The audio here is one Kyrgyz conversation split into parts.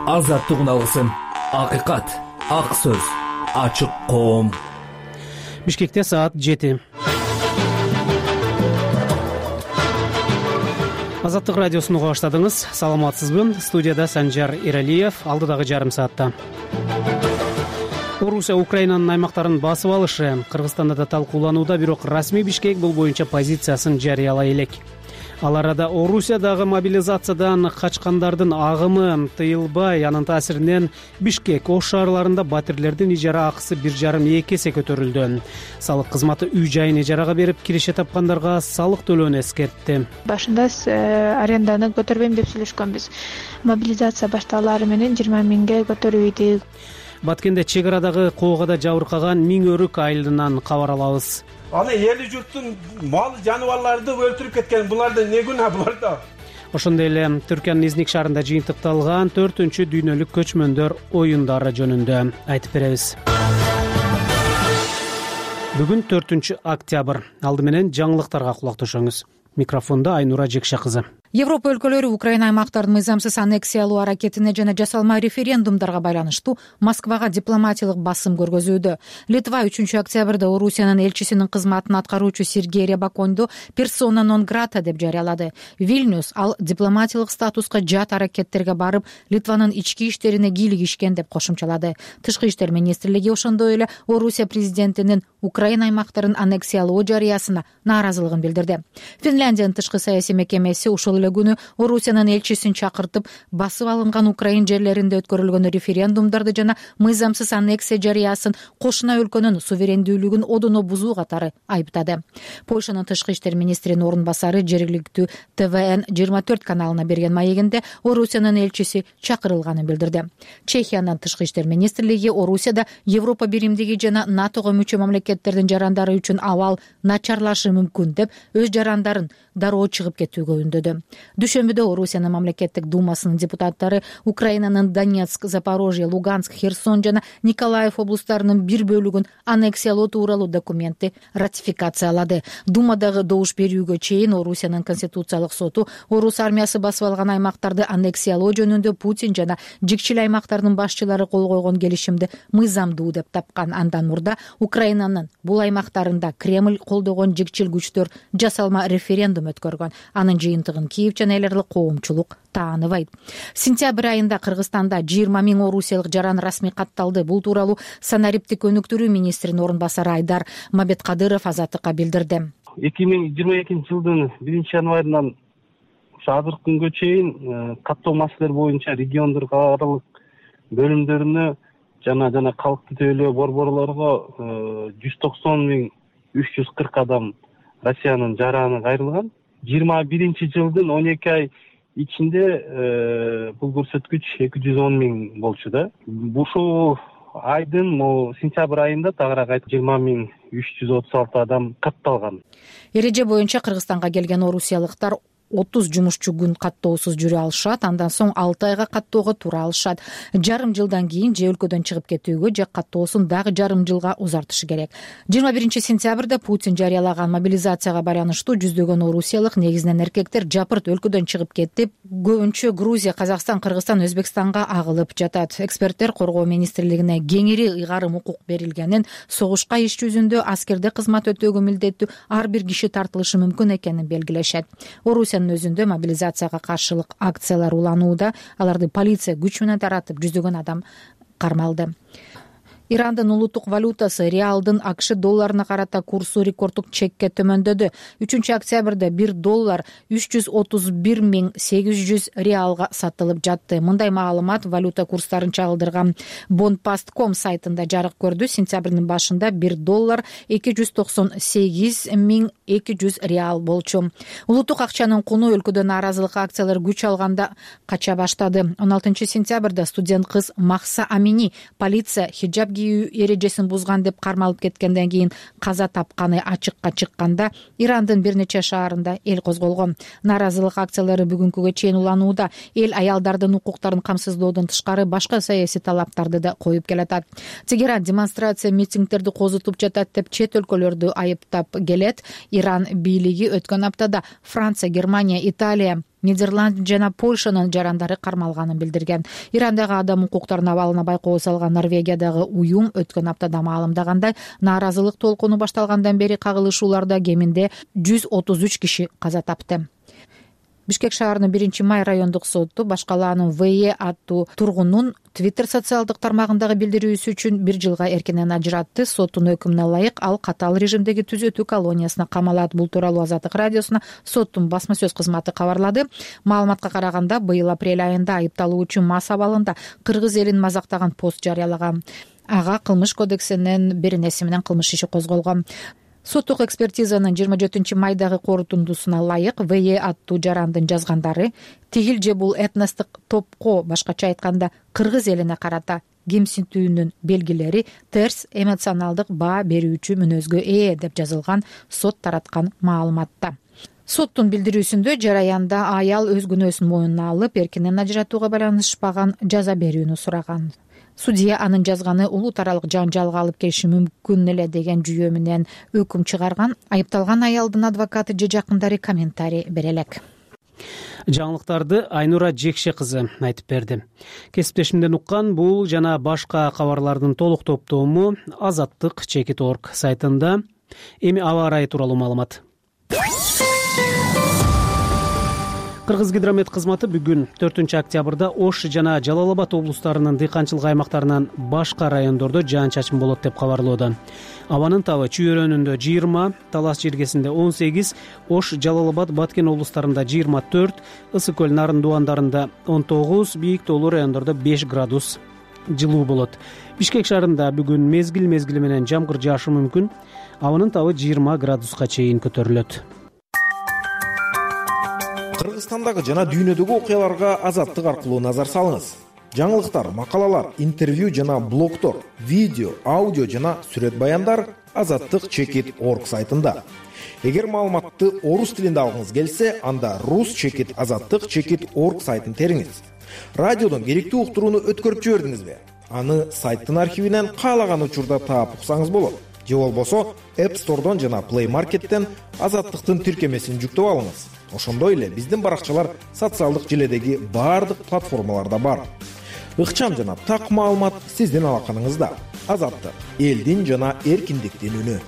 азаттыгын алгысың. Акыйкат, ак сөз, ачык коом. Бишкекте саат 7. Азаттык радиосун уга баштадыңыз. Саламатсызбы? Студияда Санжар Иралиев. Алдыдагы жарым саатта Орусия Украинанын аймактарын басып алышы Кыргызстанда да талкууланууда, бирок расмий Бишкек бул боюнча позициясын жарыялай элек. Ал арада Орусиядагы мобилизациядан качкандардын агымы тыйылбай, анын таасиринен Бишкек, Ош шаарларында батирлердин ижара акысы 1,5-2 эсе көтөрүлдү. Салык кызматы үй-жайын ижарага берип, киреше тапкандарга салык төлөөнү эскертти. Башында аренданы көтөрбөйм деп сүйлөшкөнбүз. Мобилизация башталары менен 20 миңге көтөрүйдүк. Баткенде чек арадагы коогада жабыркаган 1000 өрүк айылынан кабар алабыз. Аны эли журттун мал жаныбарларды өлтүрүп кеткен. Буларда не күнөө буларда? Ошондой эле Түркиянын Изник шаарында жыйынтыкталган 4-чү дүйнөлүк көчмөндөр оюндары жөнүндө айтып беребиз. Бүгүн 4-октябрь. Алды менен жаңылыктарга кулак төшөңүз. Микрофондо Айнура Жекше кызы. Европа өлкөлөрү Украина аймактарын мыйзамсыз аннексиялоо аракетине жана жасалма референдумдарга байланыштуу Москвага дипломатиялык басым көргөзүүдө. Литва 3-октябрда Орусиянын элчисинин кызматын аткаруучу Сергей Рябаконду персона нон грата деп жарыялады. Вильнюс ал дипломатиялык статуска жат аракеттерге барып, Литванын ички иштерине кийлигишкен деп кошумчалады. Тышкы иштер министрлиги ошондой эле Орусия президентинин Украина аймактарын аннексиялоо жарыясына нааразылыгын билдирди. Финляндиянын тышкы саясий мекемеси ушул эле күнү Орусиянын элчисин чакыртып, басып алынган Украин жерлеринде өткөрүлгөн референдумдарды жана мыйзамсыз аннексия жарыясын кошуна өлкөнүн суверендүүлүгүн одоно бузуу катары айыптады. Польшанын тышкы иштер министринин орун басары жергиликтүү ТВН-24 каналына берген маегинде Орусиянын элчиси чакырылганын билдирди. Чехиянын тышкы иштер министрлиги Орусияда Европа биримдиги жана НАТОго мүчө мамлекеттердин жарандары үчүн абал начарлашы мүмкүн деп өз жарандарын дароо чыгып кетүүгө үндөдү. Дүйшөмбүдө Орусиянын мамлекеттик думасынын депутаттары Украинанын Донецк, Запорожье, Луганск, Херсон жана Николаев облустарынын бир бөлүгүн аннексиялоо тууралуу документти ратификациялады. Думадагы добуш берүүгө чейин Орусиянын конституциялык соту орус армиясы басып алган аймактарды аннексиялоо жөнүндө Путин жана жикчил аймактардын башчылары кол койгон келишимди мыйзамдуу деп тапкан. Андан мурда Украинанын бул аймактарында Кремль колдогон жикчил күчтөр жасалма референдум өткөргөн. Анын жыйынтыгын Киев жана эл аралык коомчулук тааныбайт. Сентябрь айында Кыргызстанда 20 миң орусиялык жаран расмий катталды. Бул тууралуу санариптик өнүктүрүү министринин орун басары Айдар Мамбеткадыров Азаттыкка билдирди. 2022 жылдын 1-январынан азыркы күнгө чейин каттоо маселелери боюнча региондор аралык бөлүмдөрүнө жана калкты төлөө борборлорго 190.340 адам Россиянын жараны кайрылган. 21 жылдын 12 ай ичинде бул көрсөткүч 210 миң болчу да. Ушул айдын сентябрь айында тагыраак 20.336 адам катталган. Эреже боюнча Кыргызстанга келген орусиялыктар 30 жумушчу күн каттоосуз жүрө алышат, андан соң 6 айга каттоого тура алышат. Жарым жылдан кийин же өлкөдөн чыгып кетүүгө, же каттоосун дагы жарым жылга узартышы керек. 21 сентябрда Путин жарыялаган мобилизацияга байланыштуу жүздөгөн орусиялык, негизинен эркектер жапырт өлкөдөн чыгып кетип, көбүнчө Грузия, Казакстан, Кыргызстан, Өзбекстанга агылып жатат. Эксперттер коргоо министрлигине кеңири ыйгарым укук берилгенин, согушка иш жүзүндө аскерде кызмат өтөөгө милдеттүү ар бир киши тартылышы мүмкүн экенин белгилешет. Өзүндө мобилизацияга каршылык акциялар уланууда, аларды полиция күч менен таратып, жүздөгөн адам кармалды. Ирандын улуттук валютасы реалдын АКШ долларына карата курсу рекордтук чекке төмөндөдү. 3-октябрда 1 доллар 331.800 реалга сатылып жатты. Мындай маалымат валюта курстарын чагылдырган Bonpast.com сайтында жарык көрдү. Сентябрдын башында 1 доллар 298.200 реал болчу. Улуттук акчанын куну өлкөдө нааразылык акциялары күч алганда кача баштады. 16 сентябрда студент кыз Махса Амини полиция хиджаб эрежесин бузган деп кармалып кеткенден кийин каза тапканы ачыкка чыкканда Ирандын бир нече шаарында эл козголгон. Нааразылык акциялары бүгүнкүгө чейин уланууда. Эл аялдардын укуктарын камсыздоодон тышкары башка саясий талаптарды да коюп келатат. Тегеран демонстрация митингдерди козутуп жатат деп чет өлкөлөрдү айыптап келет. Иран бийлиги өткөн аптада Франция, Германия, Италия, Нидерланд жана Польшанын жарандары кармалганын билдирген. Ирандагы адам укуктарынын абалына байкоо салган Норвегиядагы уюм өткөн аптада маалымдагандай, нааразылык толкуну башталгандан бери кагылышууларда кеминде 133 киши каза тапты. Бишкек шаарынын 1-май райондук соту башкалаанын ВЕ аттуу тургунун Twitter социалдык тармагындагы билдирүүсү үчүн 1 жылга эркинен ажыратты. Соттун өкүмүнө ылайык ал катаал режимдеги түзөтүү колониясына камалат. Бул тууралуу Азаттык радиосуна соттун басма сөз кызматы кабарлады. Маалыматка караганда, быйыл апрель айында айыпталуучу мас абалында кыргыз элин мазактаган пост жарыялаган. Ага кылмыш кодексинин 1-си менен кылмыш иши козголгон. Соттук экспертизанын 24-майдагы корутундусуна ылайык ВЕ аттуу жарандын жазгандары тигил же бул этностук топко, башкача айтканда кыргыз элине карата кемсинтүүнүн белгилери терс эмоционалдык баа берүүчү мүнөзгө ээ деп жазылган сот тараткан маалыматта. Соттун билдирүүсүндө жараянда аял өз күнөөсүн мойнуна алып, эркинен ажыратууга байланышпаган жаза берүүнү сураган. Судья анын жазганы улут аралык жанжалга алып келиши мүмкүн эле деген жүйө менен өкүм чыгарган. Айыпталган аялдын адвокаты же жакындары комментарий бере элек. Жаңылыктарды Айнура Жекше кызы айтып берди. Кесиптешимден уккан бул жана башка кабарлардын толук топтому Азаттык.org сайтында. Эми аба ырайы тууралуу маалымат. Кыргыз гидромет кызматы бүгүн 4-октябрда Ош жана Жалал Абад облустарынын дыйканчылык аймактарынан башка райондордо жаан-чачын болот деп кабарлоодо. Абанын табы Чүй-Өрөөнүндө 20, Талас жергесинде 18, Ош, Жалал Абад, Баткен облустарында 24, Ысык көл Нарын дубандарында 19, бийик тоолуу райондордо 5 градус жылуу болот. Бишкек шаарында бүгүн мезгил менен жамгыр жаашы мүмкүн. Абанын табы 20 градуска чейин көтөрүлөт. Кыргызстандагы жана дүйнөдөгү окуяларга Азаттык аркылуу назар салыңыз. Жаңылыктар, макалалар, интервью жана блогтор, видео, аудио жана сүрөт баяндар Азаттык.org сайтында. Эгер маалыматты орус тилинде алгыңыз келсе, анда rus.azattık.org сайтын териңиз. Радиодон керектүү уктурууну өткөрүп жибердиңизби? Аны сайттын архивинен каалаган учурда таап уксаңыз болот. Же болбосо App Store'дон жана Play Market'тен Азаттыктын тиркемесин жүктөп алыңыз. Ошондой эле биздин баракчалар социалдык желедеги баардык платформаларда бар. Ыкчам жана так маалымат сиздин алаканыңызда. Азаттык, элдин жана эркиндиктин үнү.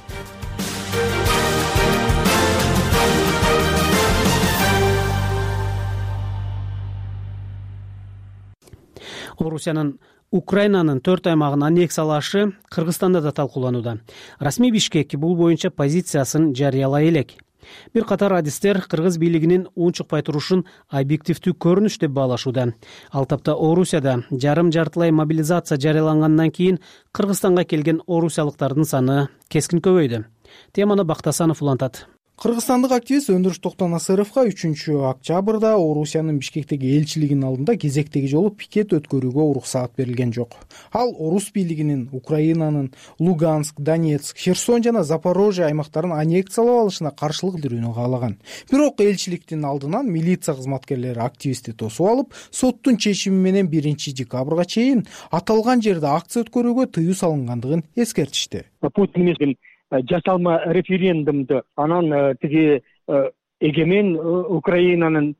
Орусиянын Украинанын 4 аймагын аннексиялашы Кыргызстанда да талкууланууда. Расмий Бишкек бул боюнча позициясын жарыялай элек. Бир катар адистер кыргыз бийлигинин унчукпай турушун объективдүү көрүнүш деп баалашууда. Ал тапта Орусияда жарым-жартылай мобилизация жарыялангандан кийин Кыргызстанга келген орусиялыктардын саны кескин көбөйдү. Теманы Бактасанов улантат. Кыргызстандык активист Өндүрүш Токтонасыровго 3-октябрда Орусиянын Бишкектеги элчилигинин алдында кезектеги жолу пикет өткөрүүгө уруксаат берилген жок. Ал орус бийлигинин Украинанын Луганск, Донецк, Херсон жана Запорожье аймактарын аннексиялап алышына каршылык билдирүүнү каалаган. Бирок элчиликтин алдынан милиция кызматкерлери активистти тосуп алып, соттун чечими менен 1-декабрга чейин аталган жерде акция өткөрүүгө тыюу салынгандыгын эскертишти. Жасалма референдумду анан тиги эгемен Украинанын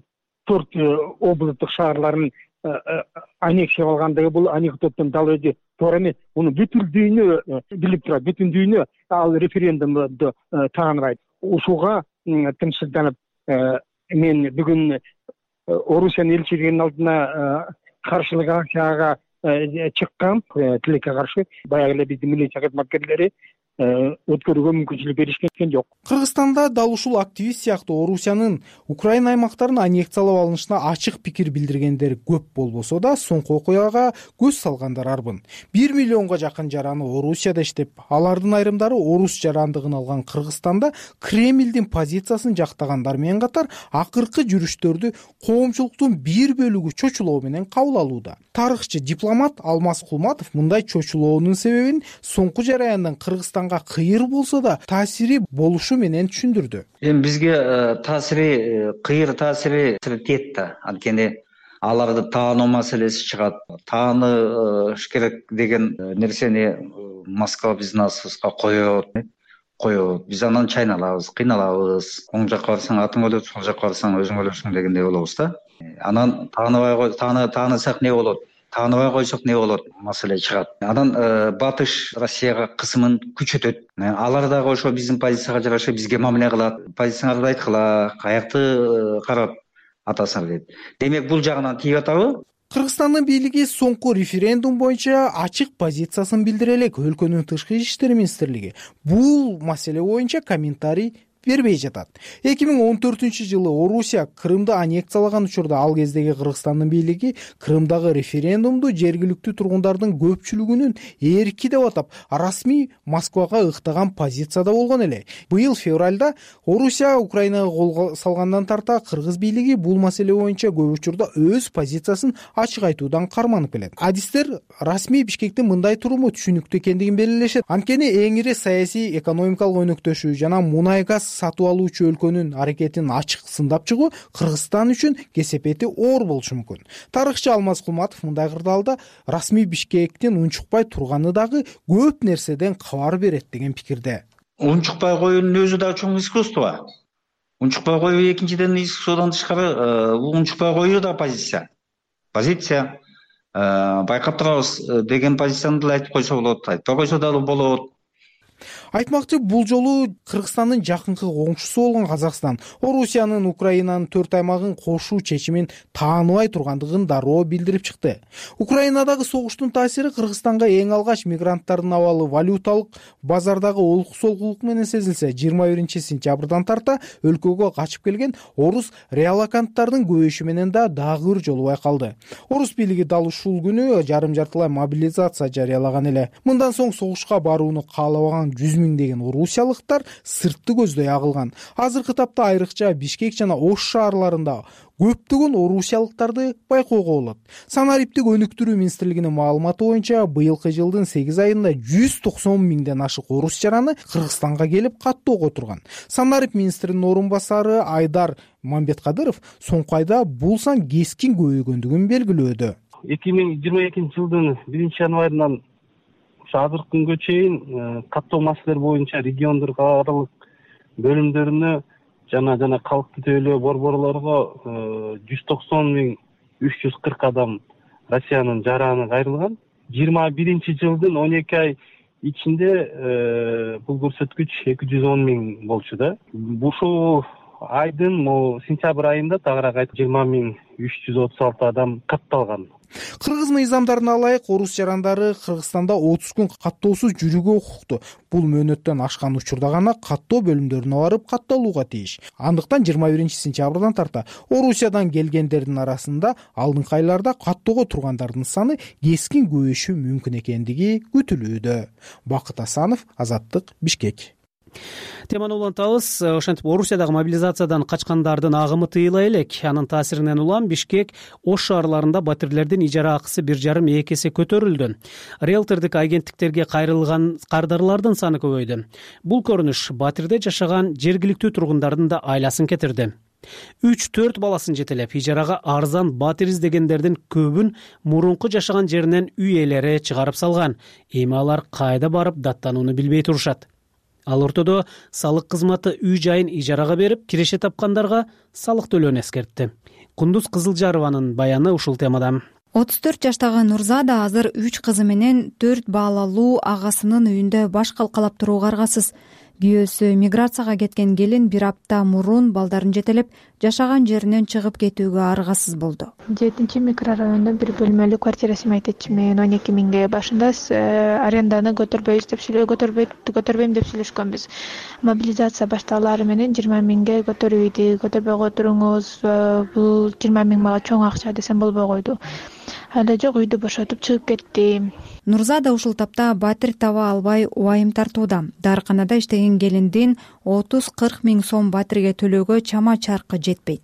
4 областтык шаарларын аннексия алгандыгы бул анекдоттун дал өзү туура эмес. Муну бүтүн дүйнө билип турат, бүтүн дүйнө ал референдумду тааныбайт. Ушуга тынчсызданып мен бүгүн Орусиянын элчилигинин алдына каршылык акцияга чыккам, тилекке каршы. Баягы эле биздин милиция кызматкерлери өткөрүүгө мүмкүнчүлүк беришкен жок. Кыргызстанда дал ушул активист сыяктуу Орусиянын Украина аймактарын аннексиялап алынышына ачык пикир билдиргендер көп болбосо да, соңку окуяга көз салгандар арбын. 1 миллионго жакын жараны Орусияда иштеп, алардын айрымдары орус жарандыгын алган Кыргызстанда Кремлдин позициясын жактагандар менен катар акыркы жүрүштөрдү коомчулуктун бир бөлүгү чочулоо менен кабыл алууда. Тарыхчы дипломат Алмаз Кулматов мындай чочулоонун себебин соңку жараяндан Кыргызстанга кыйыр болсо да таасири болушу менен түшүндүрдү. Эми бизге таасири, кыйыр таасири тиет да. Анткени аларды таануу маселеси чыгат. Тааныш керек деген нерсени Москва биздин астыбызга коёт. коет, биз анан чайналабыз, кыйналабыз. Оң жакка барсаң атың өлөт, сол жакка барсаң өзүң өлөсүң дегендей болобуз да. Анан таанысак не болот, тааныбай койсок не болот маселе чыгат. Анан Батыш Россияга кысымын күчөтөт. Алар дагы ошо биздин позицияга жараша бизге мамиле кылат. Позицияңарды айткыла, каякты карап атасың дейт. Демек бул жагынан тийип атабы? Кыргызстандын бийлиги соңку референдум боюнча ачык позициясын билдире элек. Өлкөнүн тышкы иштер министрлиги бул маселе боюнча комментарий бербей жатат. 2014-жылы Орусия Крымды аннексиялаган учурда ал кездеги Кыргызстандын бийлиги Крымдагы референдумду жергиликтүү тургундардын көпчүлүгүнүн эрки деп атап, расмий Москвага ыктаган позицияда болгон эле. Быйыл февралда Орусия Украинага кол салгандан тарта кыргыз бийлиги бул маселе боюнча көп учурда өз позициясын ачык айтуудан карманып келет. Адистер расмий Бишкектин мындай туруму түшүнүктүү экендигин белгилешет. Анткени эң ири саясий экономикалык өнөктөшү жана мунай газ сатып алуучу өлкөнүн аракетин ачык сындап чыгуу Кыргызстан үчүн кесепети оор болушу мүмкүн. Тарыхчы Алмаз Кулматов мындай кырдаалда расмий Бишкектин унчукпай турганы дагы көп нерседен кабар берет деген пикирде. Унчукпай коюунун өзү да чоң искусство. Унчукпай коюу экинчиден искусстводон тышкары унчукпай коюу да позиция. Байкап турабыз деген позицияны деле айтып койсо болот, айтпай койсо дагы болот. Айтмакчы, бул жолу Кыргызстандын жакынкы коңшусу болгон Казакстан Орусиянын Украинанын 4 аймагын кошуу чечимин тааныбай тургандыгын дароо билдирип чыкты. Украинадагы согуштун таасири Кыргызстанга эң алгач мигранттардын абалы валюталык базардагы олкусолгулук менен сезилсе, 21-сентябрдан тарта өлкөгө качып келген орус реалоканттардын көбөйүшү менен дагы бир жолу байкалды. Орус бийлиги дал ушул күнү жарым-жартылай мобилизация жарыялаган эле. Мындан соң согушка барууну каалабаган 100 миңдеген орусиялыктар сыртты көздөй агылган. Азыркы тапта айрыкча Бишкек жана Ош шаарларында көптөгөн орусиялыктарды байкоого болот. Санариптик өнүктүрүү министрлигинин маалыматы боюнча быйылкы жылдын 8 айында 190 миңден ашык орус жараны Кыргызстанга келип каттоого турган. Санарип министринин орун басары Айдар Мамбеткадыров соңку айда бул сан кескин көбөйгөндүгүн белгилөөдө. 2022-жылдын 1-январынан азыркы күнгө чейин каттоо маселелери боюнча региондор аралык бөлүмдөрүнө жана калкты тейлөө борборлорго 190.340 адам Россиянын жараны кайрылган. 21-жылдын 12 ай ичинде бул көрсөткүч 210 миң болчу да. Ушул айдын сентябрь айында тагыраак 20.336 адам катталган. Кыргыз мыйзамдарына ылайык орус жарандары Кыргызстанда 30 күн каттоосуз жүрүүгө укуктуу. Бул мөөнөттөн ашкан учурда гана каттоо бөлүмдөрүнө барып катталууга тийиш. Андыктан 21-сентябрдан тарта Орусиядан келгендердин арасында алдыңкы айларда каттоого тургандардын саны кескин көбөйүшү мүмкүн экендиги күтүлүүдө. Бакыт Асанов, Азаттык, Бишкек. Теманы улантабыз. Ошентип Орусиядагы мобилизациядан качкандардын агымы тыйыла элек. Анын таасиринен улам Бишкек, Ош шаарларында батирлердин ижара акысы 1,5-2 эсе көтөрүлдү. Риэлтордук агенттиктерге кайрылган кардарлардын саны көбөйдү. Бул көрүнүш батирде жашаган жергиликтүү тургундардын да айласын кетирди. 3-4 баласын жетелеп ижарага арзан батир издегендердин көбүн мурунку жашаган жеринен үй ээлери чыгарып салган. Эми алар кайда барып даттанууну билбей турушат. Ал ортодо салык кызматы үй жайын ижарага берип, киреше тапкандарга салык төлөөнү эскертти. Кундуз Кызылжарованын баяны ушул темада. 34 жаштагы Нурзада азыр 3 кызы менен 4 баалалуу агасынын үйүндө баш калкалап турууга аргасыз. Күйөөсү миграцияга кеткен келин бир апта мурун балдарын жетелеп жашаган жеринен чыгып кетүүгө аргасыз болду. 7-микрорайондо бир бөлмөлүү квартира сыймайт мен 12 миңге башында аренданы көтөрбөйм деп сүйлөшкөнбүз. Мобилизация башталары менен 20 миңге көтөрбөйдү, көтөрбөй отуруңуз, бул 20 миң мага чоң акча десем болбой койду. Анда жок, үйдү бошотуп чыгып кетти. Нурзада ушул тапта батир таба албай убайым тартууда. Дарыканада иштеген келиндин 30-40 миң сом батирге төлөөгө чама чаркы жетпейт.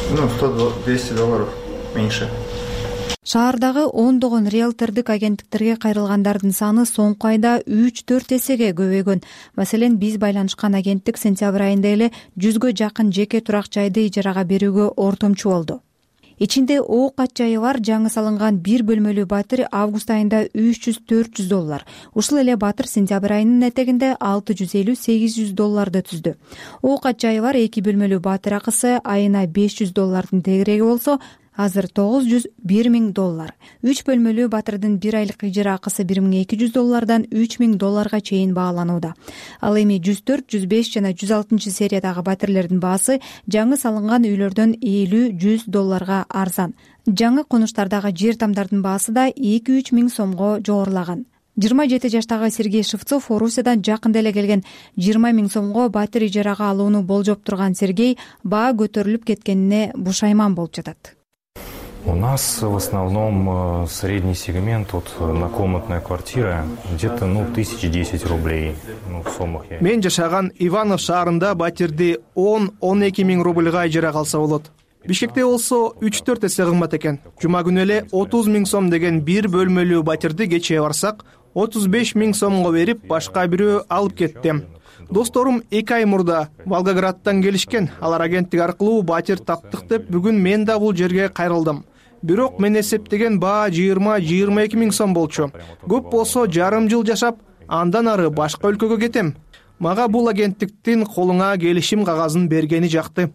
$100-200 меньше. Шаардагы ондогон риэлтордук агенттиктерге кайрылгандардын саны соңку айда 3-4 эсеге көбөйгөн. Маселен, биз байланышкан агенттик сентябрь айында эле 100гө жакын жеке турак жайды ижарага берүүгө ортомчу болду. ичинде ок ат жайы бар жаңы салынган бир бөлмөлүү батир август айында $300-400. Ушул эле батир сентябрь айынын этегинде $650-800 түздү. Ок ат жайы бар 2 бөлмөлүү батир акысы айына $500 тегереги болсо, азыр $901,000. 3 бөлмөлүү батирдин бир айлык ижара акысы $1,200 $3,000 чейин бааланууда. Ал эми 104, 105 жана 106 сериядагы батирлердин баасы жаңы салынган үйлөрдөн $50-100 арзан. Жаңы конуштардагы жер тамдардын баасы да 2-3 миң сомго жогорулаган. 27 жаштагы Сергей Шевцов Орусиядан жакында эле келген 20 миң сомго батир ижарага алууну болжоп турган Сергей баа көтөрүлүп кеткенине бушайман болуп жатат. У нас в основном средний сегмент, вот однокомнатная квартира, где-то 1010 рублей в сомах. Мен жашаган Иванов шаарында батирди 10-12 миң рубльга ижарага алса болот. Бишкекте болсо 3-4 эсе кымбат экен. Жума күнү эле 30 миң сом деген бир бөлмөлүү батирди кечээ барсак, 35 миң сомго берип башка бирөө алып кетти. Досторум 2 ай мурда Волгоградтан келишкен. Алар агенттик аркылуу батир таптык деп бүгүн мен да бул жерге кайрылдым. Бирок мен эсептеген баа 20-22 миң сом болчу. Көп болсо жарым жыл жашап, андан ары башка өлкөгө кетем. Мага бул агенттиктин колуңа келишим кагазын бергени жакты.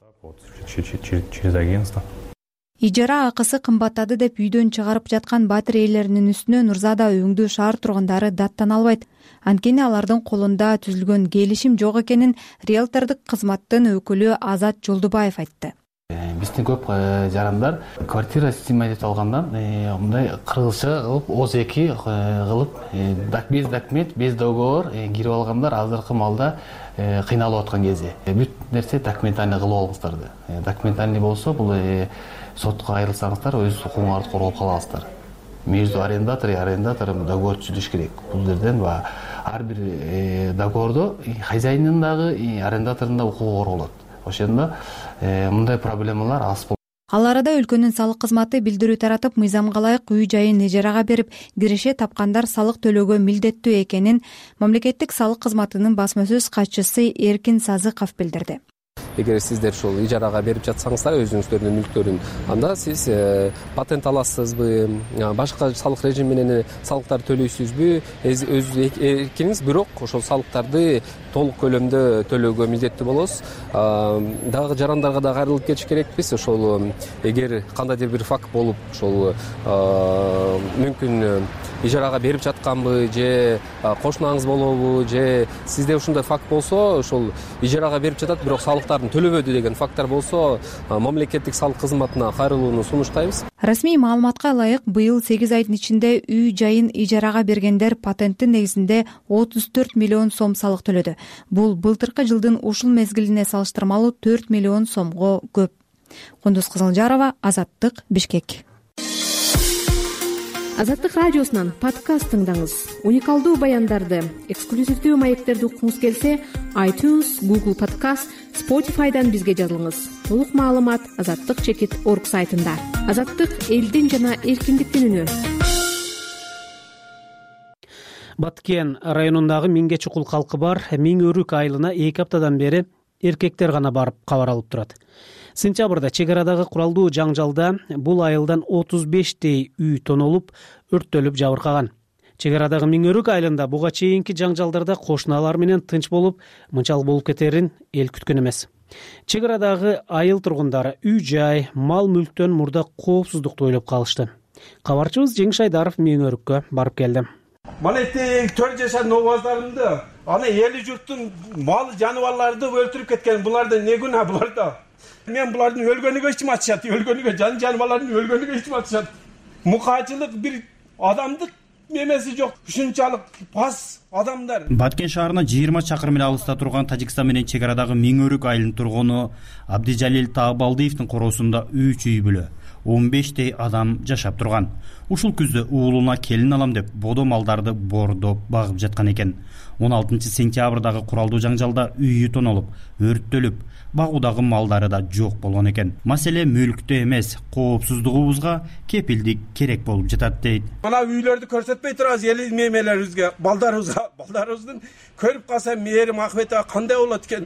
Через агентство. Ижара акысы кымбаттады деп үйдөн чыгарып жаткан батир ээлеринин үстүнө Нурзада өңдүү шаар тургундары даттана албайт. Анткени алардын колунда түзүлгөн келишим жок экенин риэлтордук кызматтын өкүлү Азат Жолдубаев айтты. Биздин көп жарандар квартира снимать алгандан мындай кыргызча кылып ОЗ2 кылып без документ, без договор кирип алгандар азыркы маалда кыйналып аткан кези. Бүт нерсе документальный кылып алыңыздарды. Документальный болсо бул сотко айрылсаңыздар өз укугуңарды коргоп каласыздар. Между арендатор и арендатором договор түзүлүш керек. Бул жерден ар бир договордо хозяиндын дагы арендатордун да укугу корголот. Ошондо мындай проблемалар аз болот. Ал арада өлкөнүн салык кызматы билдирүү таратып, мыйзамга ылайык үй жайын ижарага берип, киреше тапкандар салык төлөөгө милдеттүү экенин мамлекеттик салык кызматынын басма сөз катчысы Эркин Сазыков билдирди. Эгер сиздер ушул ижарага берип жатсаңыздар өзүңүздөрдүн мүлктөрүн, анда сиз патент аласызбы, башка салык режим менен салыктар төлөйсүзбү, өз эркиңиз, бирок ошол салыктарды толук көлөмдө төлөөгө милдеттүү болосуз. Дагы жарандарга да кайрылып кетиш керекпиз. Ошол эгер кандайдыр бир факт болуп, ошол мүмкүн ижарага берип жатканбы, же кошунаңыз болобу, же сизде ушундай факт болсо, ошол ижарага берип жатат, бирок салыктарын төлөбөдү деген факттар болсо, мамлекеттик салык кызматына кайрылууну сунуштайбыз. Расмий маалыматка ылайык, быйыл 8 айдын ичинде үй жайын ижарага бергендер патенттин негизинде 34 миллион сом салык төлөдү. Бул былтыркы жылдын ушул мезгилине салыштырмалуу 4 миллион сомго көп. Кундуз Кызылжарова, Азаттык, Бишкек. Азаттык радиосунан подкаст тыңдаңыз. Уникалдуу баяндарды, эксклюзивдүү маектерди укуңуз келсе, iTunes, Google Podcast, Spotify'дан бизге жазылыңыз. Толук маалымат azattik.org сайтында. Азаттык — элдин жана эркиндиктин үнү. Баткен районундагы Миңге чукул калкы бар Миң-Өрүк айылына 2 аптадан бери эркектер гана барып кабар алып турат. Сентябрда чек арадагы куралдуу жаңжалда бул айылдан 35 үй тонолуп, өрттөлүп жабыркаган. Чек арадагы Миң-Өрүк айылында буга чейинки жаңжалдарда кошуналар менен тынч болуп, мынчалык болуп кетерин эл күткөн эмес. Чек арадагы айыл тургундары үй жай, мал мүлктөн мурда коопсуздукту ойлоп калышты. Кабарчыбыз Жеңиш Айдаров Миң-Өрүккө барып келди. Мана 4 жашар обоздарымды, ана эли журттун мал жаныбарларды өлтүрүп кеткен. Буларда не күнә буларда? Мен булардын өлгөнүгө ичим атышат, өлгөнүгө, жаныбарлардын өлгөнүгө ичим атышат. Мукачылык бир адамдык мемеси жок, ушунчалык пас адамдар. Баткен шаарына 20 чакырым эле алыста турган Тажикстан менен чек арадагы Миң-Өрүк айылынын тургуну Абдижалил Таабалдиевдин короосунда 3 үй бүлө, 15 адам жашап турган. Ушул күздө уулуна келин алам деп бодо малдарды бордоп багып жаткан экен. 16 сентябрдагы куралдуу жаңжалда үйү тонолуп, өрттөлүп, багуудагы малдары да жок болгон экен. Маселе мүлктө эмес, коопсуздугубузга кепилдик керек болуп жатат дейт. Мына үйлөрдү көрсөтпөй турабыз эл мемелерибизге, балдарыбызга, балдарыбыздын көрүп калса мээрим акыбети кандай болот экен.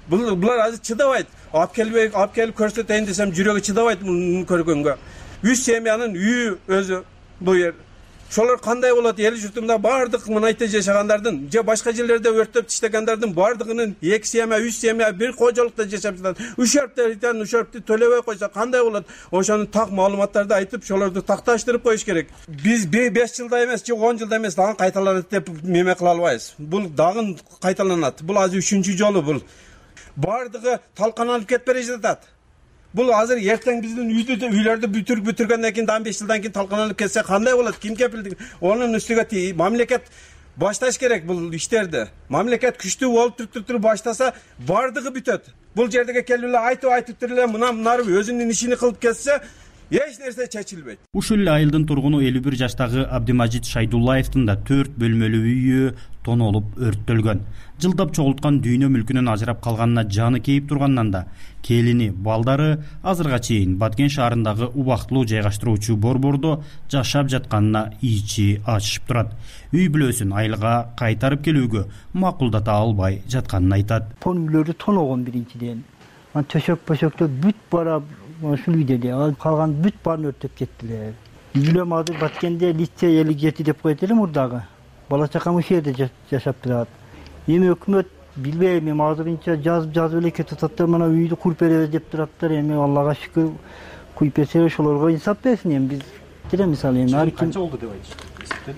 Булар азыр чыдабайт. Алып келип көрсөтөйүн десем жүрөгү чыдабайт муну көргөнгө. 3 семьянын үйү өзү бул жер. Шолор кандай болот? Эл журтумда бардык мынайта жашагандардын же башка жерлерде өрттөп таштагандардын бардыгынын 2 семья, 3 семья бир кожолукта жашап жатат. Ушөрптү төлөбөй койсо кандай болот? Ошону так маалыматтарды айтып, шолорду такташтырып коюш керек. Биз 5 жылда эмес же 10 жылда эмес дагы кайталанат деп меме кыла албайбыз. Бул дагы кайталанат. Бул азыр 3-үncü жолу бул. Бардыгы талканалып кетип бере жатат. Бул азыр эртең биздин үйлөрдү бүтүргөндөн кийин 5 жылдан кийин талканалып кетсе кандай болот? Ким кепилдик? Онун үстүгө мамлекет башташ керек бул иштерди. Мамлекет күчтүү болуп туруп баштаса бардыгы бүтөт. Бул жерге келип эле айтып туруп эле мына өзүнүн ишин кылып кетсе эч нерсе чечилбейт. Ушул эле айылдын тургуну 51 жаштагы Абдимажит Шайдуллаевдин да 4 бөлмөлүү үйү тонолуп өрттөлгөн. Жылдап чогулткан дүйнө мүлкүнөн ажырап калганына жаны кейип тургандан да келини, балдары азырга чейин Баткен шаарындагы убактылуу жайгаштыруучу борбордо жашап жатканына ичи ачышып турат. Үй бүлөсүн айылга кайтарып келүүгө макулдата албай жатканын айтат. Тон үйлөрдү тоногон биринчиден. Төшөк-пөшөктө бүт бара ушул үйдө ал калган бүт баарын өрттөп кеттилер. Билем азыр Баткенде лицей 57 деп коет элем мурдагы. Бала чакам ушул жерде жашап турат. Эми өкмөт билбейм, эми азырынча жазып эле кетип атат. Мына үйдү куруп беребиз деп тураттыр. Эми Аллага шүкүр куюп берсе ошолорго инсап берсин. Эми биз тире мисалы эми ар ким канча болду деп айтышты.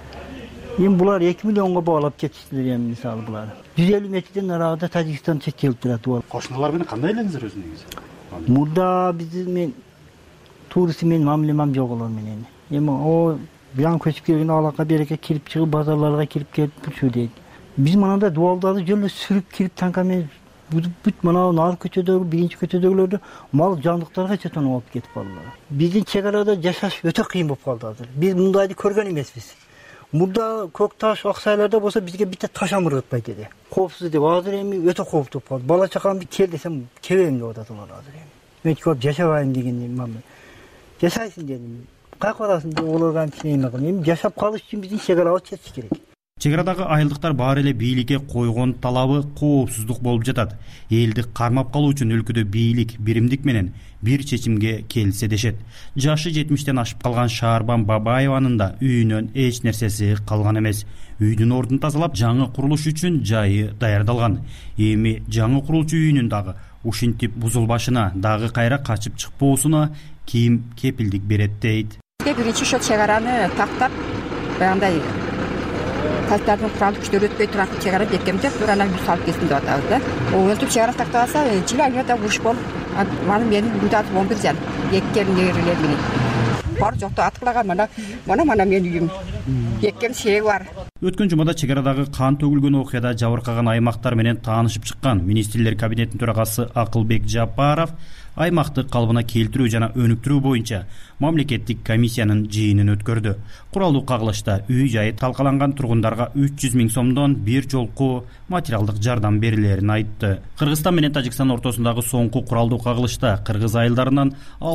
Эми булар 2 миллионго баалап кетиштилер эми мисалы булар. 150 метрден нарагында Тажикстан чектелип турат. Кошуналар менен кандай элеңиздер өзү негизи? Мурда мен турист менен мамилем жок алар менен. Эми о жаңы көчүп келген алака береке кирип чыгып базарларга кирип келип жүрчү дейт. Биз мынандай дубалдарды жөн эле сүрүп кирип танкамен бүт мына ар көчөдөгү биринчи көчөдөгүлөрдү мал жандыктарга тонуп алып кетип калдылар. Биздин чек арада жашаш өтө кыйын болуп калды азыр. Биз мындайды көргөн эмеспиз. Мурда көк таш Аксайларда болсо бизге бите таш амыргытпайт эди. Коопсуз деп азыр эми өтө кооптуп калды. Бала чакамды кел десем келбейм деп атат алар азыр эми. Мен көп жашабайм деген мамы. Жашайсың дедим. Кайка барасың деп олорго антине кылам. Эми жашап калыш үчүн биздин чек арабыз чечиш керек. Чек арадагы айылдыктар баары эле бийликке койгон талабы коопсуздук болуп жатат. Элди кармап калуу үчүн өлкөдө бийлик, биримдик менен бир чечимге келсе дешет. Жашы 70тен ашып калган Шаарбан Бабаеванын да үйүнөн эч нерсеси калган эмес. Үйдүн ордун тазалап, жаңы курулуш үчүн жайы даярдалган. Эми жаңы курулчу үйүнүн дагы ушинтип бузулбашына, дагы кайра качып чыкпоосуна ким кепилдик берет дейт. Биринчи ошо чек араны тактап, баягындай кайттардын куралдык күчтөрү өтпөй турган чек ара бекемдеп, туурана бир салып кетсин деп атабыз да. Өлтүп чек ара тактап алса, жыл айында уруш болуп, менин үйдө 11 жан, 2 келиндер менен. Бар жокто аткылаган мына менин үйүм. 2 шеги бар. Өткөн жумада чек арадагы кан төгүлгөн окуяда жабыркаган аймактар менен таанышып чыккан министрлер кабинетинин төрагасы Акылбек Жапаров аймакты калыбына келтирүү жана өнүктүрүү боюнча мамлекеттик комиссиянын жыйынын өткөрдү. Куралдуу кагылышта үй жайы талкаланган тургундарга 300 000 сомдон бир жолку материалдык жардам берилерин айтты. Кыргызстан менен Тажикстан ортосундагы соңку куралдуу кагылышта кыргыз айылдарынан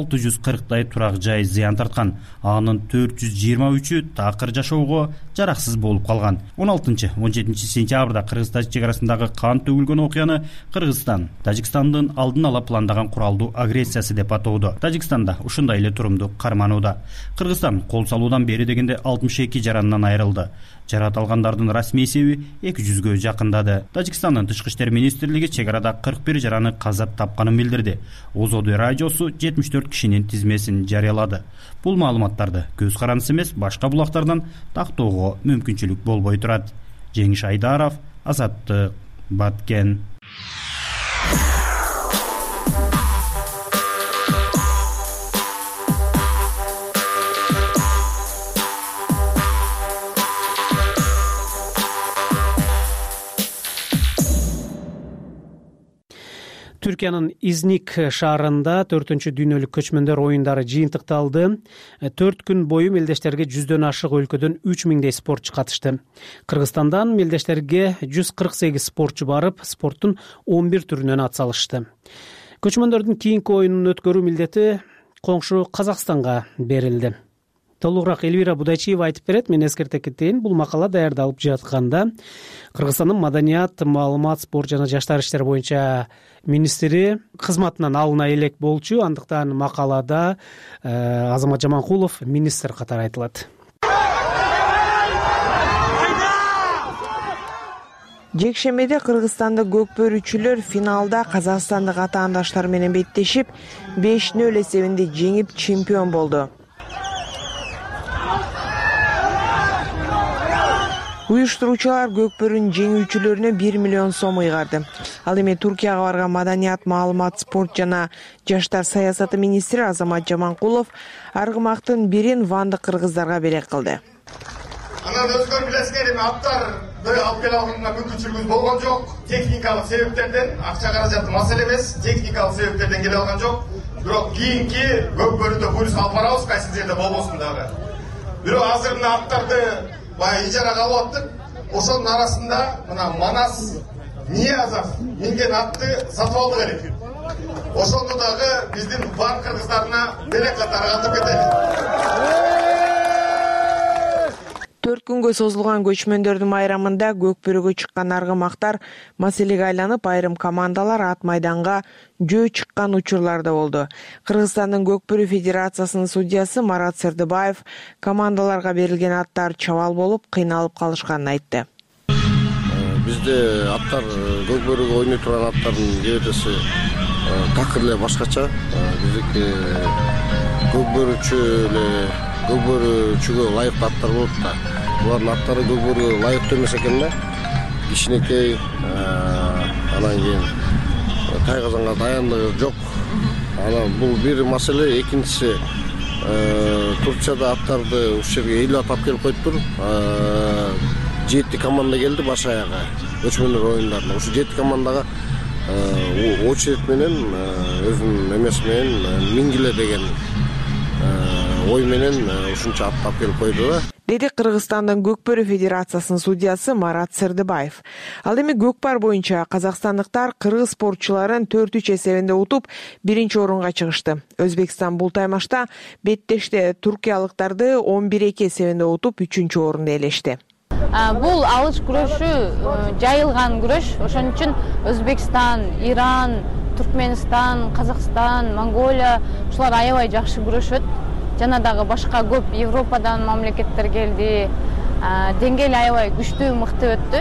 640 турак жай зыян тарткан. Анын 423-ü такыр жашоого жараксыз болуп калган. 16-17 сентябрда Кыргыз-Тажик чек арасындагы кан төгүлгөн окуяны Кыргызстан Тажикстандын алдын ала пландаган куралдуу агрессиясы деп атоодо. Тажикстанда ушундай эле турумду карманууда. Кыргызстан кол салуудан бери дегенде 62 жарандан айрылды. Жарат алгандардын расмий эсеби 200-гө жакындады. Тажикстандын тышкы иштер министрлиги чек арада 41 жараны каза тапканын билдирди. Озоду радиосу 74 кишинин тизмесин жарыялады. Бул маалыматтарды көз карандысы эмес, башка булактардан тактоого мүмкүнчүлүк болбой турат. Жеңиш Айдаров, Азаттык, Баткен. Түркиянын Изник шаарында 4-чү дүйнөлүк көчмөндөр оюндары жыйынтыкталды. 4 күн бою мелдештерге 100дөн ашык өлкөдөн 3000дей спортчу катышты. Кыргызстандан мелдештерге 148 спортчу барып, спорттун 11 түрүнөн атсалышты. Көчмөндөрдүн кийинки оюнун өткөрүү милдети коңшу Казакстанга берилди. толугураак Элвира Будайчиева айтып берет. Мен эскерте кетейин, бул макала даярдалып жатканда Кыргызстандын маданият, маалымат, спорт жана жаштар иштери боюнча министри кызматынан алына элек болчу. Андыктан макалада Азамат Жаманкулов министр катары айтылат. Жекшембиде кыргызстандык көкбөрүчүлөр финалда казакстандык атаандаштар менен беттешип 5-0 эсебинде жеңип чемпион болду. Уюштуруучулар көкбөрүнүн жеңүүчүлөрүнө 1 миллион сом ыйгарды. Ал эми Туркияга барган маданият, маалымат, спорт жана жаштар саясаты министри Азамат Жаманкулов аргымактын бирин вандык кыргыздарга белек кылды. Анан өзгөр билесиңер, эми аттарды алып келе алганда мүмкүнчүлүгүбүз болгон жок. Техникалык себептерден, акча каражаты маселе эмес, техникалык себептерден келе алган жок. Бирок кийинки көкбөрүдө буюрса алып барабыз, кайсы жерде болбосун дагы. Бирок азыр мына аттарды баягы ижарага алып аттык. Ошонун арасында мына Манас Ниязов минген атты сатып алдык элек. Ошону дагы биздин бар кыргыздарына белек катары калтырып кетели. 4 күнгө созулган көчмөндөрдүн майрамында көкбөрүгө чыккан аргымактар маселеге айланып, айрым командалар ат майданга жөө чыккан учурлар да болду. Кыргызстандын көкбөрү федерациясынын судьясы Марат Сырдыбаев командаларга берилген аттар чабал болуп, кыйналып калышканын айтты. Бизде аттар көкбөрүгө ойной турган аттардын кебетеси такыр эле башкача. Биздики көкбөрүчүгө ылайыктуу аттар болот да. Булардын аттары көкбөрүгө ылайыктуу эмес экен да. Кичинекей, анан кийин тайгазанга даяндыгы жок. Анан бул бир маселе, экинчиси Турцияда аттарды ушул жерге ыйлап алып келип коюптур. 7 команда келди баш аягы көчмөндөр оюндарына. Ушу 7 командага очередь менен өзүнүн эмеси менен мингиле деген ой менен ушунча ат алып келип койду да. Деди Кыргызстандын көкбөрү федерациясынын судьясы Марат Сырдыбаев. Ал эми көкпар боюнча казакстандыктар кыргыз спортчуларын 4-3 эсебинде утуп, 1-орунга чыгышты. Өзбекстан бул таймашта беттеште туркиялыктарды 11-2 эсебинде утуп, 3-орунду ээлешти. Бул алыш күрөшү жайылган күрөш. Ошон үчүн Өзбекстан, Иран, Туркменистан, Казакстан, Монголия ушулар аябай жакшы күрөшөт. Жана дагы башка көп Европадан мамлекеттер келди. Деңгээл аябай күчтүү, мыкты өттү.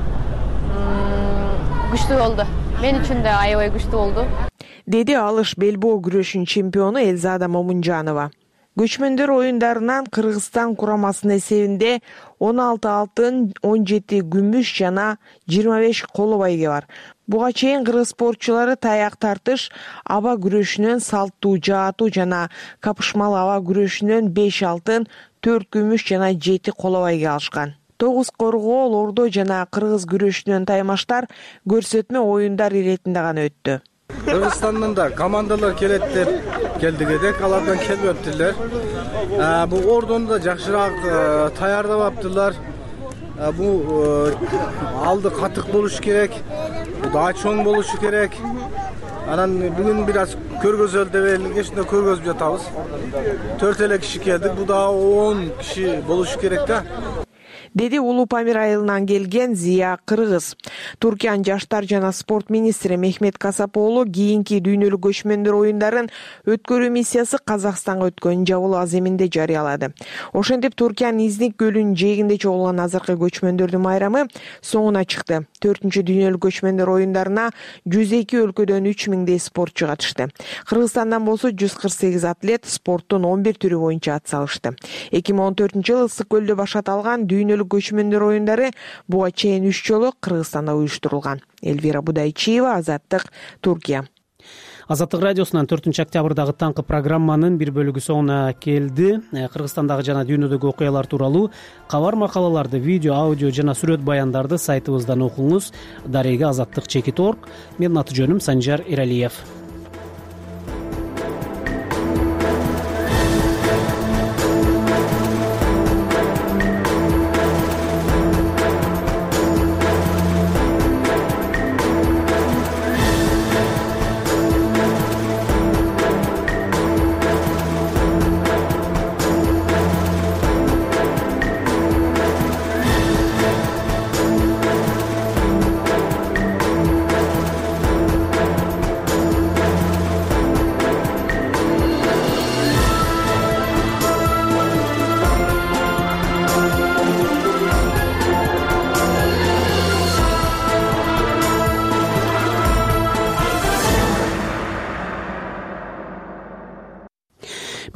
Күчтүү болду. Мен үчүн да аябай күчтүү болду. Деди алыш белбоо күрөшүнүн чемпиону Элзада Момунжанова. Көчмөндөр оюндарынан Кыргызстан курамасынын эсебинде 16 алтын, 17 күмүш жана 25 коло байге бар. Буга чейин кыргыз спортчулары таяк тартыш, аба күрөшүнөн салттуу жаатуу жана капышмалуу аба күрөшүнөн 5 алтын, 4 күмүш жана 7 коло байге алышкан. 9 коргоол, ордо жана кыргыз күрөшүнөн таймаштар көрсөтмө оюндар иретинде гана өттү. Кыргызстандан да командалар келет деп келдик эдик, алардан келбептилер. Бул ордону да жакшыраак даярдабаптылар. Бул алды катык болуш керек, да чоң болушу керек. Анан бүгүн бир аз көргөзөлү деп эле ушунда көргөзүп жатабыз. 4 эле киши келдик, бул да 10 киши болушу керек да. Деди Улуу Памир айылынан келген Зия Кыргыз. Туркиянын жаштар жана спорт министри Мехмет Касаполу кийинки дүйнөлүк көчмөндөр оюндарын өткөрүү миссиясы Казакстанга өткөнүн жабылуу аземинде жарыялады. Ошентип Туркиянын Изник көлүнүн жээгинде чогулган азыркы көчмөндөрдүн майрамы соңуна чыкты. 4-дүйнөлүк көчмөндөр оюндарына 102 өлкөдөн 3000 спортчу катышты. Кыргызстандан болсо 148 атлет спорттун 11 түрү боюнча ат салышты. 2014-жылы Ысык көлдө башат алган дүйнөлүк көчмөндөр оюндары буга чейин 3 жолу Кыргызстанда уюштурулган. Элвира Будайчиева, Азаттык, Туркия. Азаттык радиосунан 4-октябрдагы таңкы программанын бир бөлүгү соңуна келди. Кыргызстандагы жана дүйнөдөгү окуялар тууралуу кабар макалаларды, видео, аудио жана сүрөт баяндарды сайтыбыздан окуңуз. Дарега azattik.org. Менин аты жөнүм Санжар Эралиев.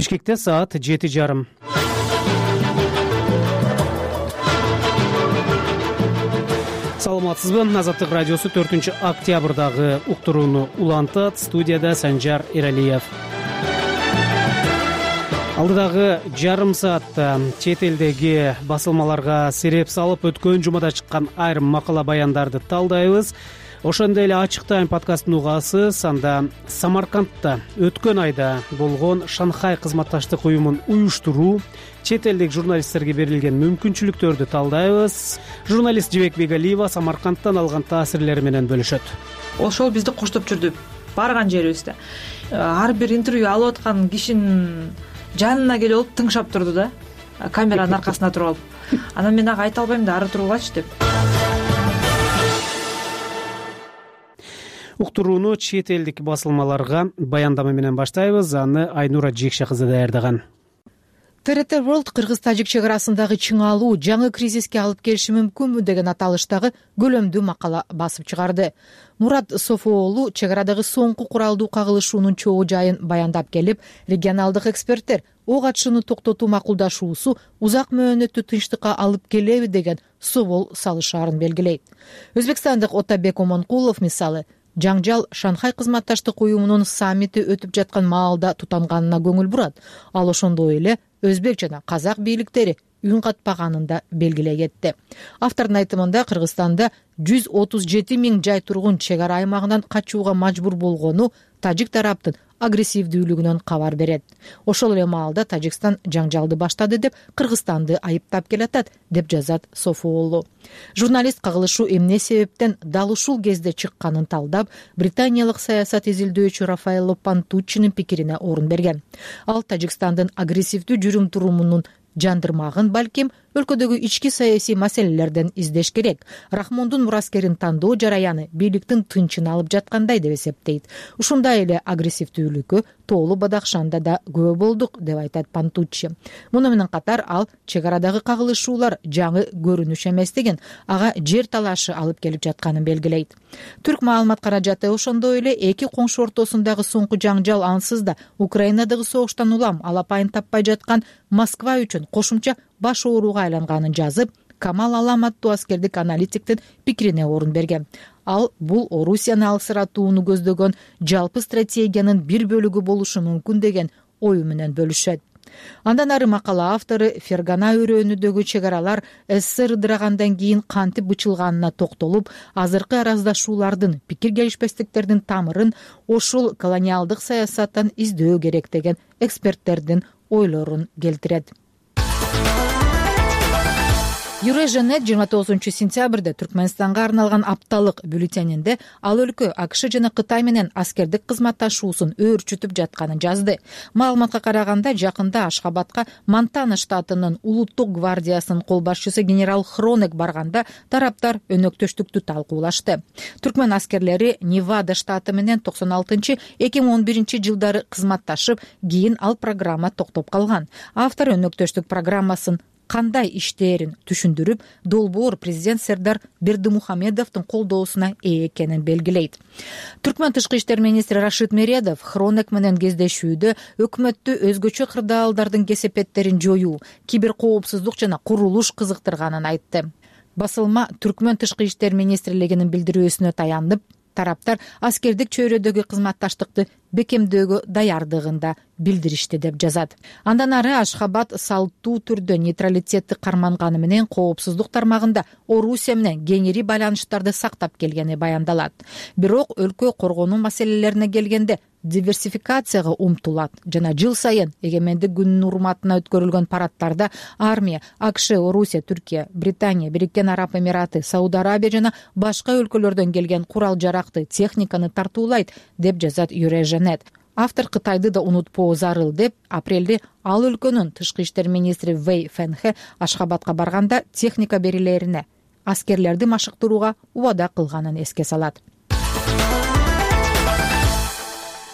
Бишкекте саат 7:30. Саламатсызбы? Азаттык радиосу 4 октябрдагы уктурууну улантат. Студияда Санжар Эралиев. Алдыдагы жарым саатта чет элдеги басылмаларга сереп салып өткөн жумада чыккан айрым макала баяндарды талдайбыз. Ошондой эле Ачык Тайм подкастын угасыз. Анда Самаркандта өткөн айда болгон Шанхай кызматташтык уюмун уюштуруу, чет элдик журналисттерге берилген мүмкүнчүлүктөрдү талдайбыз. Журналист Жибек Бегалиева Самаркандтан алган таасирлери менен бөлүшөт. Ошол бизди коштоп жүрдү барган жерибизде. Ар бир интервью алып аткан кишинин жанына келип алып тыңшап турду да, камеранын аркасына туруп алып. Анан мен ага айта албайм да, ары тургулачы деп. Уктурууну чет элдик басылмаларга баяндама менен баштайбыз. Аны Айнура Жекше кызы даярдаган. ТРТ World кыргыз-тажик чек арасындагы чыңалуу жаңы кризиске алып келиши мүмкүнбү деген аталыштагы көлөмдүү макала басып чыгарды. Мурат Софоолу чек арадагы соңку куралдуу кагылышуунун чогуу жайын баяндап келип, регионалдык эксперттер ок атышууну токтотуу макулдашуусу узак мөөнөттүү тынчтыкка алып келеби деген собол салышаарын белгилейт. Өзбекстандык Отабек Омонкулов мисалы жаңжал Шанхай кызматташтык уюмунун саммити өтүп жаткан маалда тутанганына көңүл бурат. Ал ошондой эле өзбек жана казак бийликтери үн катпаганын да белгилей кетти. Автордун айтымында Кыргызстанда 137 000 жай тургун чек ара аймагынан качууга мажбур болгону тажик тараптын агрессивдүүлүгүнөн кабар берет. Ошол эле маалда Тажикстан жаңжалды баштады деп Кыргызстанды айыптап келатат, деп жазат Софоолу. Журналист кагылышуу эмне себептен дал ушул кезде чыкканын талдап, британиялык саясат изилдөөчү Рафаэлло Пантуччинин пикирине орун берген. Ал Тажикстандын агрессивдүү жүрүм турумунун жандырмагын балким өлкөдөгү ички саясий маселелерден издеш керек. Рахмондун мураскерин тандоо жараяны бийликтин тынчын алып жаткандай деп эсептейт. Ушундай эле агрессивдүүлүккө Тоолу Бадахшанда да күбө болдук, деп айтат Пантуччи. Муну менен катар ал чек арадагы кагылышуулар жаңы көрүнүш эместигин, ага жер талашы алып келип жатканын белгилейт. Түрк маалымат каражаты ошондой эле эки коңшу ортосундагы соңку жаңжал ансыз да Украинадагы согуштан улам алапайын таппай жаткан Москва үчүн кошумча баш ооруга айланганын жазып, Камал Алам аттуу аскердик аналитиктин пикирине орун берген. Ал бул Орусияны алсыратууну көздөгөн жалпы стратегиянын бир бөлүгү болушу мүмкүн деген ою менен бөлүшөт. Андан ары макала автору Фергана өрөөнүдөгү чек аралар СССР ыдырагандан кийин кантип бычылганына токтолуп, азыркы араздашуулардын, пикир келишпестиктердин тамырын ошол колониалдык саясаттан издөө керек деген эксперттердин ойлорун келтирет. Юреженет 29 сентябрда Түркмөнстанга арналган апталык бюллетенинде ал өлкө АКШ жана Кытай менен аскердик кызматташуусун өөрчүтүп жатканын жазды. Маалыматка караганда, жакында Ашхабадка Монтана штатынын улуттук гвардиясынын кол башчысы генерал Хронек барганда тараптар өнөктөштүктү талкуулашты. Түркмөн аскерлери Невада штаты менен 96-2011 жылдары кызматташып, кийин ал программа токтоп калган. Автор өнөктөштүк программасын кандай иштээрин түшүндүрүп, долбоор президент Сердар Бердимухамедовдун колдоосуна ээ экенин белгилейт. Түркмөн тышкы иштер министри Рашид Мередов Хронек менен кездешүүдө өкмөттү өзгөчө кырдаалдардын кесепеттерин жоюу, киберкоопсуздук жана курулуш кызыктырганын айтты. Басылма Түркмөн тышкы иштер министрлигинин билдирүүсүнө таянып, тараптар аскердик чөйрөдөгү кызматташтыкты бекемдөөгө даярдыгында билдиришти, деп жазат. Андан ары Ашхабад салттуу түрдө нейтралитетти карманганы менен коопсуздук тармагында Орусия менен кеңири байланыштарды сактап келгени баяндалат. Бирок өлкө коргонуу маселелерине келгенде диверсификацияга умтулат жана жыл сайын эгемендик күнүнүн урматына өткөрүлгөн парадтарда армия, АКШ, Орусия, Түркия, Британия, Бириккен Араб Эмираты, Сауд Арабия жана башка өлкөлөрдөн келген курал-жаракты, техниканы тартуулайт, деп жазат Юреженет. Автор Кытайды да унутпоо зарыл деп, апрелде ал өлкөнүн тышкы иштер министри Вэй Фэнхэ Ашхабадка барганда техника берилерине, аскерлерди машыктырууга убада кылганын эске салат.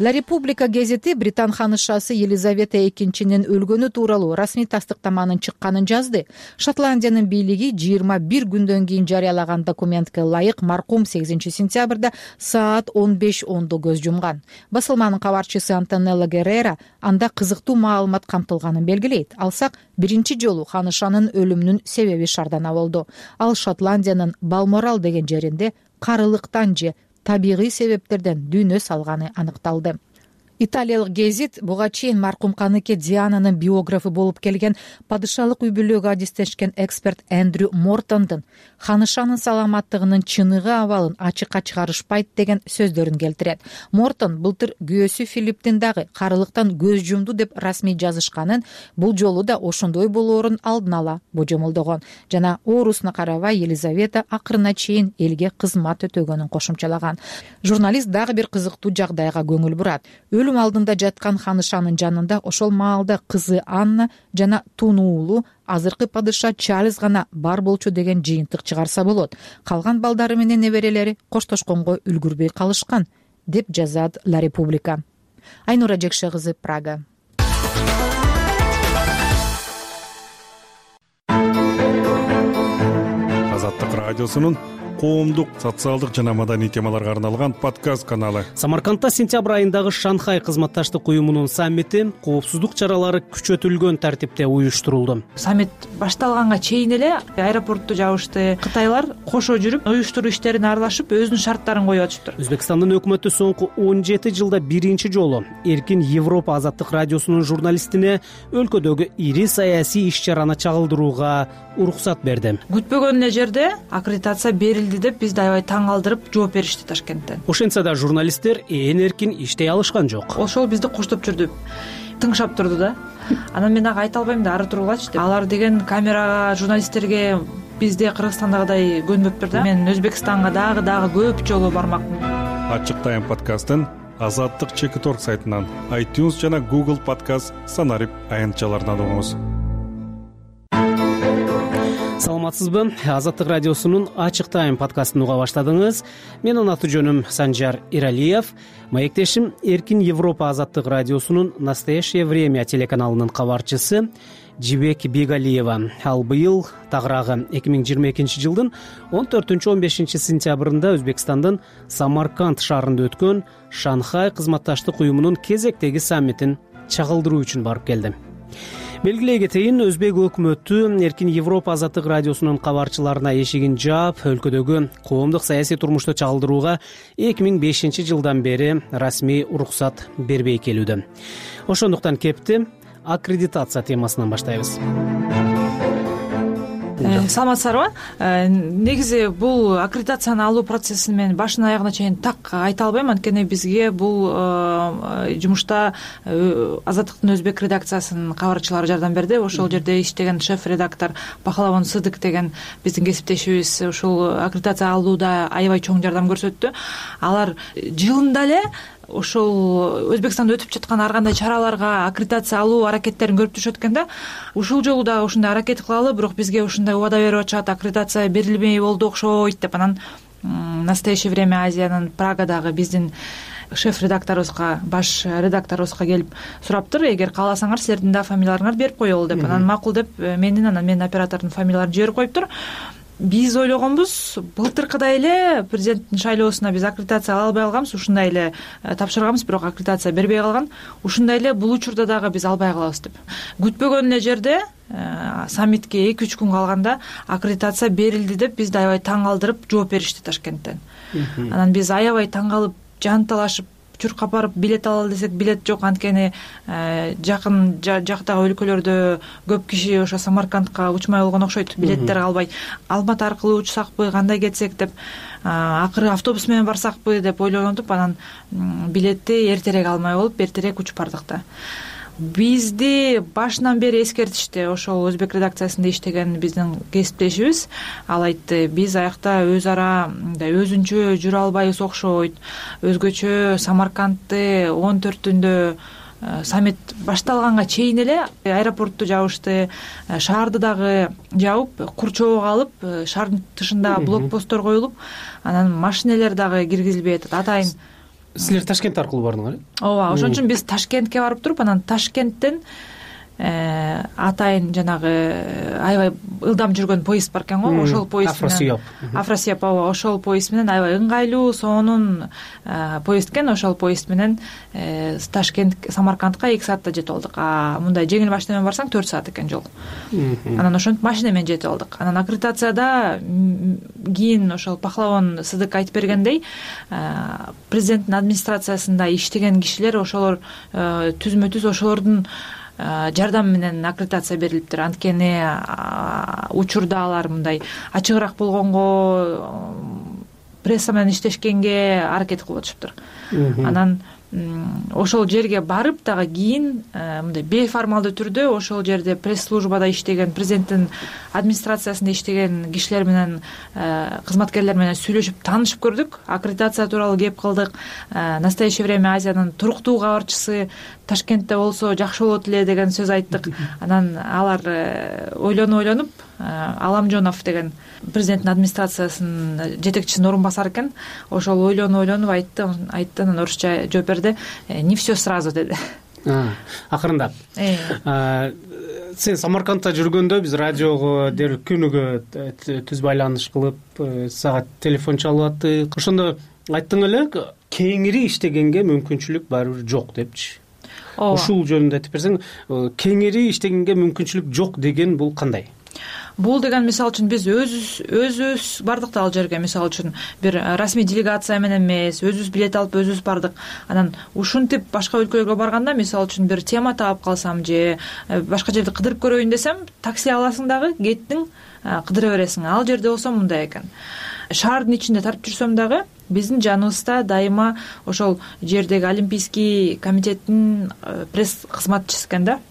Ла Република гезити Британ ханышасы Елизавета экинчинин өлгөнү тууралуу расмий тастыктаманын чыкканын жазды. Шотландиянын бийлиги 21 күндөн кийин жарыялаган документке ылайык маркум 8 сентябрда саат 15:10 көз жумган. Басылманын кабарчысы Антонелла Геррера анда кызыктуу маалымат камтылганын белгилейт. Алсак, биринчи жолу ханышанын өлүмүнүн себеби шардана болду. Ал Шотландиянын Балморал деген жеринде карылыктан же табигый себептерден дүйнө салганы аныкталды. Италиялык гезит буга чейин маркум каныке Диананын биографы болуп келген падышалык үй бүлөгө адистешкен эксперт Эндрю Мортондун ханышанын саламаттыгынын чыныгы абалын ачыкка чыгарышпайт деген сөздөрүн келтирет. Мортон былтыр күйөөсү Филипптин дагы карылыктан көз жумду деп расмий жазышканын, бул жолу да ошондой болоорун алдын ала божомолдогон жана оорусуна карабай Елизавета акырына чейин элге кызмат өтөгөнүн кошумчалаган. Журналист дагы бир кызыктуу жагдайга көңүл бурат. Өлүм алдында жаткан ханышанын жанында ошол маалда кызы Анна жана тунуу уулу азыркы падыша Чарльз гана бар болчу деген жыйынтык чыгарса болот. Калган балдары менен неберелери коштошконго үлгүрбөй калышкан, деп жазат Ла Република. Айнура Жекше кызы, Прага. Азаттык радиосунун коомдук, социалдык жана маданий темаларга арналган подкаст каналы. Самаркандда сентябрь айындагы Шанхай кызматташтык уюмунун саммити коопсуздук чаралары күчөтүлгөн тартипте уюштурулду. Саммит башталганга чейин эле аэропортту жабышты. Кытайлар кошо жүрүп, уюштуруу иштерине аралашып, өзүнүн шарттарын коюп атышыптыр. Өзбекстандын өкмөтү соңку 17 жылда биринчи жолу Эркин Европа азаттык радиосунун журналистине өлкөдөгү ири саясий иш-чараны чагылдырууга уруксат берди. Күтпөгөн эле жерде аккредитация берилди деп бизди аябай таң калтырып жооп беришти Ташкенттен. Ошентсе да журналисттер эркин иштей алышкан жок. Ошол бизди коштоп жүрдү. Тыңшап турду да. Анан мен айта албайм да, ары тургулачы деп. Алар деген камерага, журналисттерге бизде Кыргызстандагыдай көнбөптүр да. Мен Өзбекстанга дагы көп жолу бармакмын. Ачык тайм подкастын Азаттык Чекиторг сайтынан, iTunes жана Google подкаст санарип аянтчаларынан угуңуз. Саламатсызбы? Азаттык радиосунун Ачык тайм подкастын уга баштадыңыз. Менин аты жөнүм Санжар Иралиев. Маектешим Эркин Европа азаттык радиосунун Настоящее время телеканалынын кабарчысы Жибек Бегалиева. Ал быйыл тагыраагы 2022 жылдын 14-15 сентябрында Өзбекстандын Самарканд шаарында өткөн Шанхай кызматташтык уюмунун кезектеги саммитин чагылдыруу үчүн барып келди. Белгилей кетейин, өзбек өкмөтү Эркин Европа азаттык радиосунун кабарчыларына эшигин жаап, өлкөдөгү коомдук саясий турмушту чагылдырууга 2005 жылдан бери расмий уруксат бербей келүүдө. Ошондуктан кепти аккредитация темасынан баштайбыз. Саламатсыздарбы? Негизи бул аккредитацияны алуу процессин мен башынан аягына чейин так айта албайм, анткени бизге бул жумушта Азаттыктын өзбек редакциясынын кабарчылары жардам берди. Ошол жерде иштеген шеф-редактор Бахалавон Сыдык деген биздин кесиптешибиз ушул аккредитация алууда аябай чоң жардам көрсөттү. Алар жылында эле ошол Өзбекстанда өтүп жаткан ар кандай чараларга аккредитация алуу аракеттерин көрүп түшөт экен да. Ушул жолу да ушундай аракет кылалы, бирок бизге ушундай убада берип атышат, аккредитация берилбей болду окшойт деп. Анан Настоящее время Азиянын Прагадагы биздин шеф-редакторубузга, баш редакторубузга келип сураптыр, эгер кааласаңар силердин да фамилияларыңарды берип коелу деп. Анан макул деп менин, анан менин оператордун фамилияларын жиберип коюптур. Биз ойлогонбуз, былтыркыдай эле президенттин шайлоосуна биз аккредитация ала албай калганбыз, ушундай эле тапшырганбыз, бирок аккредитация бербей калган. Ушундай эле бул учурда дагы биз албай калабыз деп. Күтпөгөн эле жерде саммитке 2-3 күн калганда аккредитация берилди деп бизди аябай таң калтырып жооп беришти Ташкенттен. Анан биз аябай таң калып, жанталашып, чуркап барып билет алалы десек билет жок, анткени жакын жактагы өлкөлөрдө көп киши ошо Самаркандка учмай болгон окшойт, билеттер албай. Алматы аркылуу учсакпы, кандай кетсек деп, акыры автобус менен барсакпы деп ойлонуп, анан билетти эртерээк алмай болуп, эртерээк учуп бардык да. Бизди башынан бери эскертишти. Ошол өзбек редакциясында иштеген биздин кесиптешибиз, ал айтты, биз аякта өз ара өзүнчө жүрө албайбыз окшойт. Өзгөчө Самаркандты 14-түндө саммит башталганга чейин эле аэропортту жабышты, шаарды дагы жабып, курчоого алып, шаардын тышында блокпосттор коюлуп, анан машинелер дагы киргизилбей атат. Атайын Силер Ташкент аркылуу бардыңар? Ооба, ошон үчүн биз Ташкентке барып туруп, анан Ташкенттен атайын жанагы аябай ылдам жүргөн поезд бар экен го, ошол поезд менен Афросияп, ооба, ошол поезд менен аябай ыңгайлуу, сонун поезд экен. Ошол поезд менен Ташкент Самаркандка 2 саатта жетип алдык. Мындай жеңил машина менен барсаң 4 саат экен жол. Анан ошентип машина менен жетип алдык. Анан аккредитацияда кийин ошол Пахлавон Сыдык айтып бергендей, президенттин администрациясында иштеген кишилер ошолор түзмө-түз ошолордун жардамы менен аккредитация берилиптир. Анткени учурда алар мындай ачыгыраак болгонго, пресса менен иштешкенге аракет кылып атышыптыр. Анан ошол жерге барып дагы кийин мындай бейформалдуу түрдө ошол жерде пресс-службада иштеген, президенттин администрациясында иштеген кишилер менен, кызматкерлер менен сүйлөшүп таанышып көрдүк. Аккредитация тууралуу кеп кылдык. Настоящее время Азиянын туруктуу кабарчысы Ташкентте болсо жакшы болот эле деген сөз айттык. Анан алар ойлонуп Аламжонов деген президенттин администрациясынын жетекчисинин орун басары экен. Ошол ойлонуп айтты, анан орусча жооп берди. Не все сразу деди. Акырындап. Сен Самаркандта жүргөндө биз радиого дер күнүгө түз байланыш кылып, сага телефон чалып аттык. Ошондо айттың эле, кеңири иштегенге мүмкүнчүлүк баары бир жок депчи. Ушул жөнүндө айтып берсең, кеңири иштегенге мүмкүнчүлүк жок деген бул кандай? Бул деген мисалы үчүн биз өзүбүз бардык да ал жерге, мисалы үчүн бир расмий делегация менен эмес, өзүбүз билет алып өзүбүз бардык. Анан ушинтип башка өлкөлөргө барганда, мисалы үчүн бир тема таап калсам же башка жерди кыдырып көрөйүн десем, такси аласың дагы, кеттиң, кыдыра бересиң. Ал жерде болсо мындай экен. Шаардын ичинде тартып жүрсөм дагы, биздин жаныбызда дайыма ошол жердеги Олимпийский комитеттин пресс кызматчысы экен да.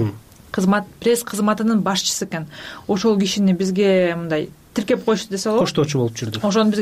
Пресс кызматынын башчысы экен. Ошол кишини бизге мындай тиркеп коюшту десе болот. Коштоочу болуп жүрдү.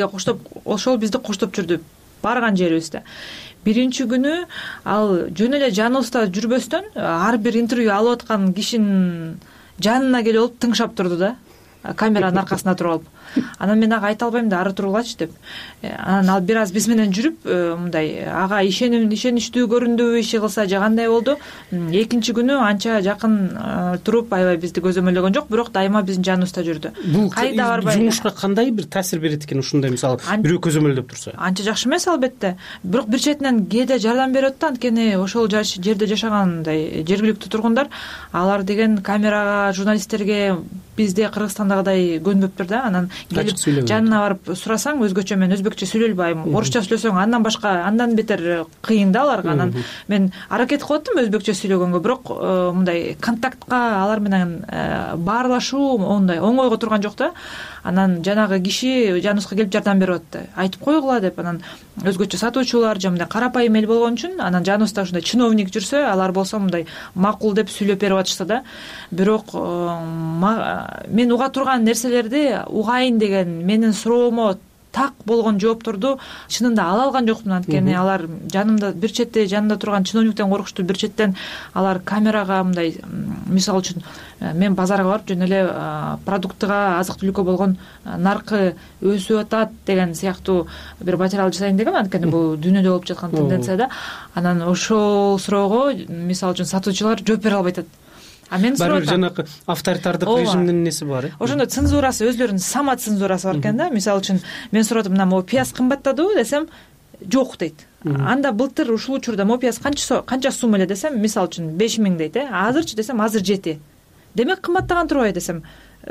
Ошол бизди коштоп жүрдү барган жерибизде. Биринчи күнү ал жөн эле жаныбызда жүрбөстөн ар бир интервью алып аткан кишинин жанына келип алып тыңшап турду да. Камеранын аркасында туруп алып. Анан мен ага айта албайм да, ары тургулачы деп. Анан ал бир аз биз менен жүрүп, мындай ага ишеничтүү көрүндүбү, иши кылса же кандай болду. Экинчи күнү анча жакын туруп аябай бизди көзөмөлгөн жок, бирок дайыма биздин жаныбызда жүрдү. Кайда барбай. Жумушка кандай бир таасир берет экен ушундай, мисалы, бирөө көзөмөлдөп турса? Анча жакшы эмес албетте. Бирок бир четинен кээде жардам берет да, анткени ошол жерде жашагандай жергиликтүү тургундар, алар деген камерага, журналисттерге бизде Кыргызстандагыдай көнбөптүр да. Анан келип жанына барып сурасаң, өзгөчө мен өзбекче сүйлөй албайм, орусча сүйлөсөң андан бетер кыйын да аларга. Анан мен аракет кылып аттым өзбекче сүйлөгөнгө, бирок мындай контактка алар менен баарлашуу ондай оңойго турган жок да. Анан жанагы киши жаныбызга келип жардам берип атты. Айтып койгула деп. Анан өзгөчө сатуучулар же мындай карапайым эл болгон үчүн, анан жаныбызда ушундай чиновник жүрсө, алар болсо мындай макул деп сүйлөп берип атышты да. Бирок мен уга турган нерселерди угайын деген менин суроомо так болгон жоопторду чынында ала алган жокмун. Анткени алар жанымда бир четте жанында турган чиновниктен коркушту, бир четтен алар камерага мындай, мисалы үчүн мен базарга барып жөн эле продуктыга, азык-түлүккө болгон наркы өсүп атат деген сыяктуу бир материал жасайын дегем, анткени бул дүйнөдө болуп жаткан тенденция да. Анан ошол суроого мисалы үчүн сатуучулар жооп бере албай атат. Мен бир жанагы авторитардык режимдин неси бар, Ошондо цензурасы, өзлөрүнүн сама цензурасы бар экен да. Мисалы үчүн мен сурадым, мына могу пияз кымбаттадыбы десем, жок дейт. Анда былтыр ушул учурда могу пияз канча сум эле десем, мисалы үчүн 5000 дейт, азырчы десем, азыр 7. Демек кымбаттаган турбайбы десем,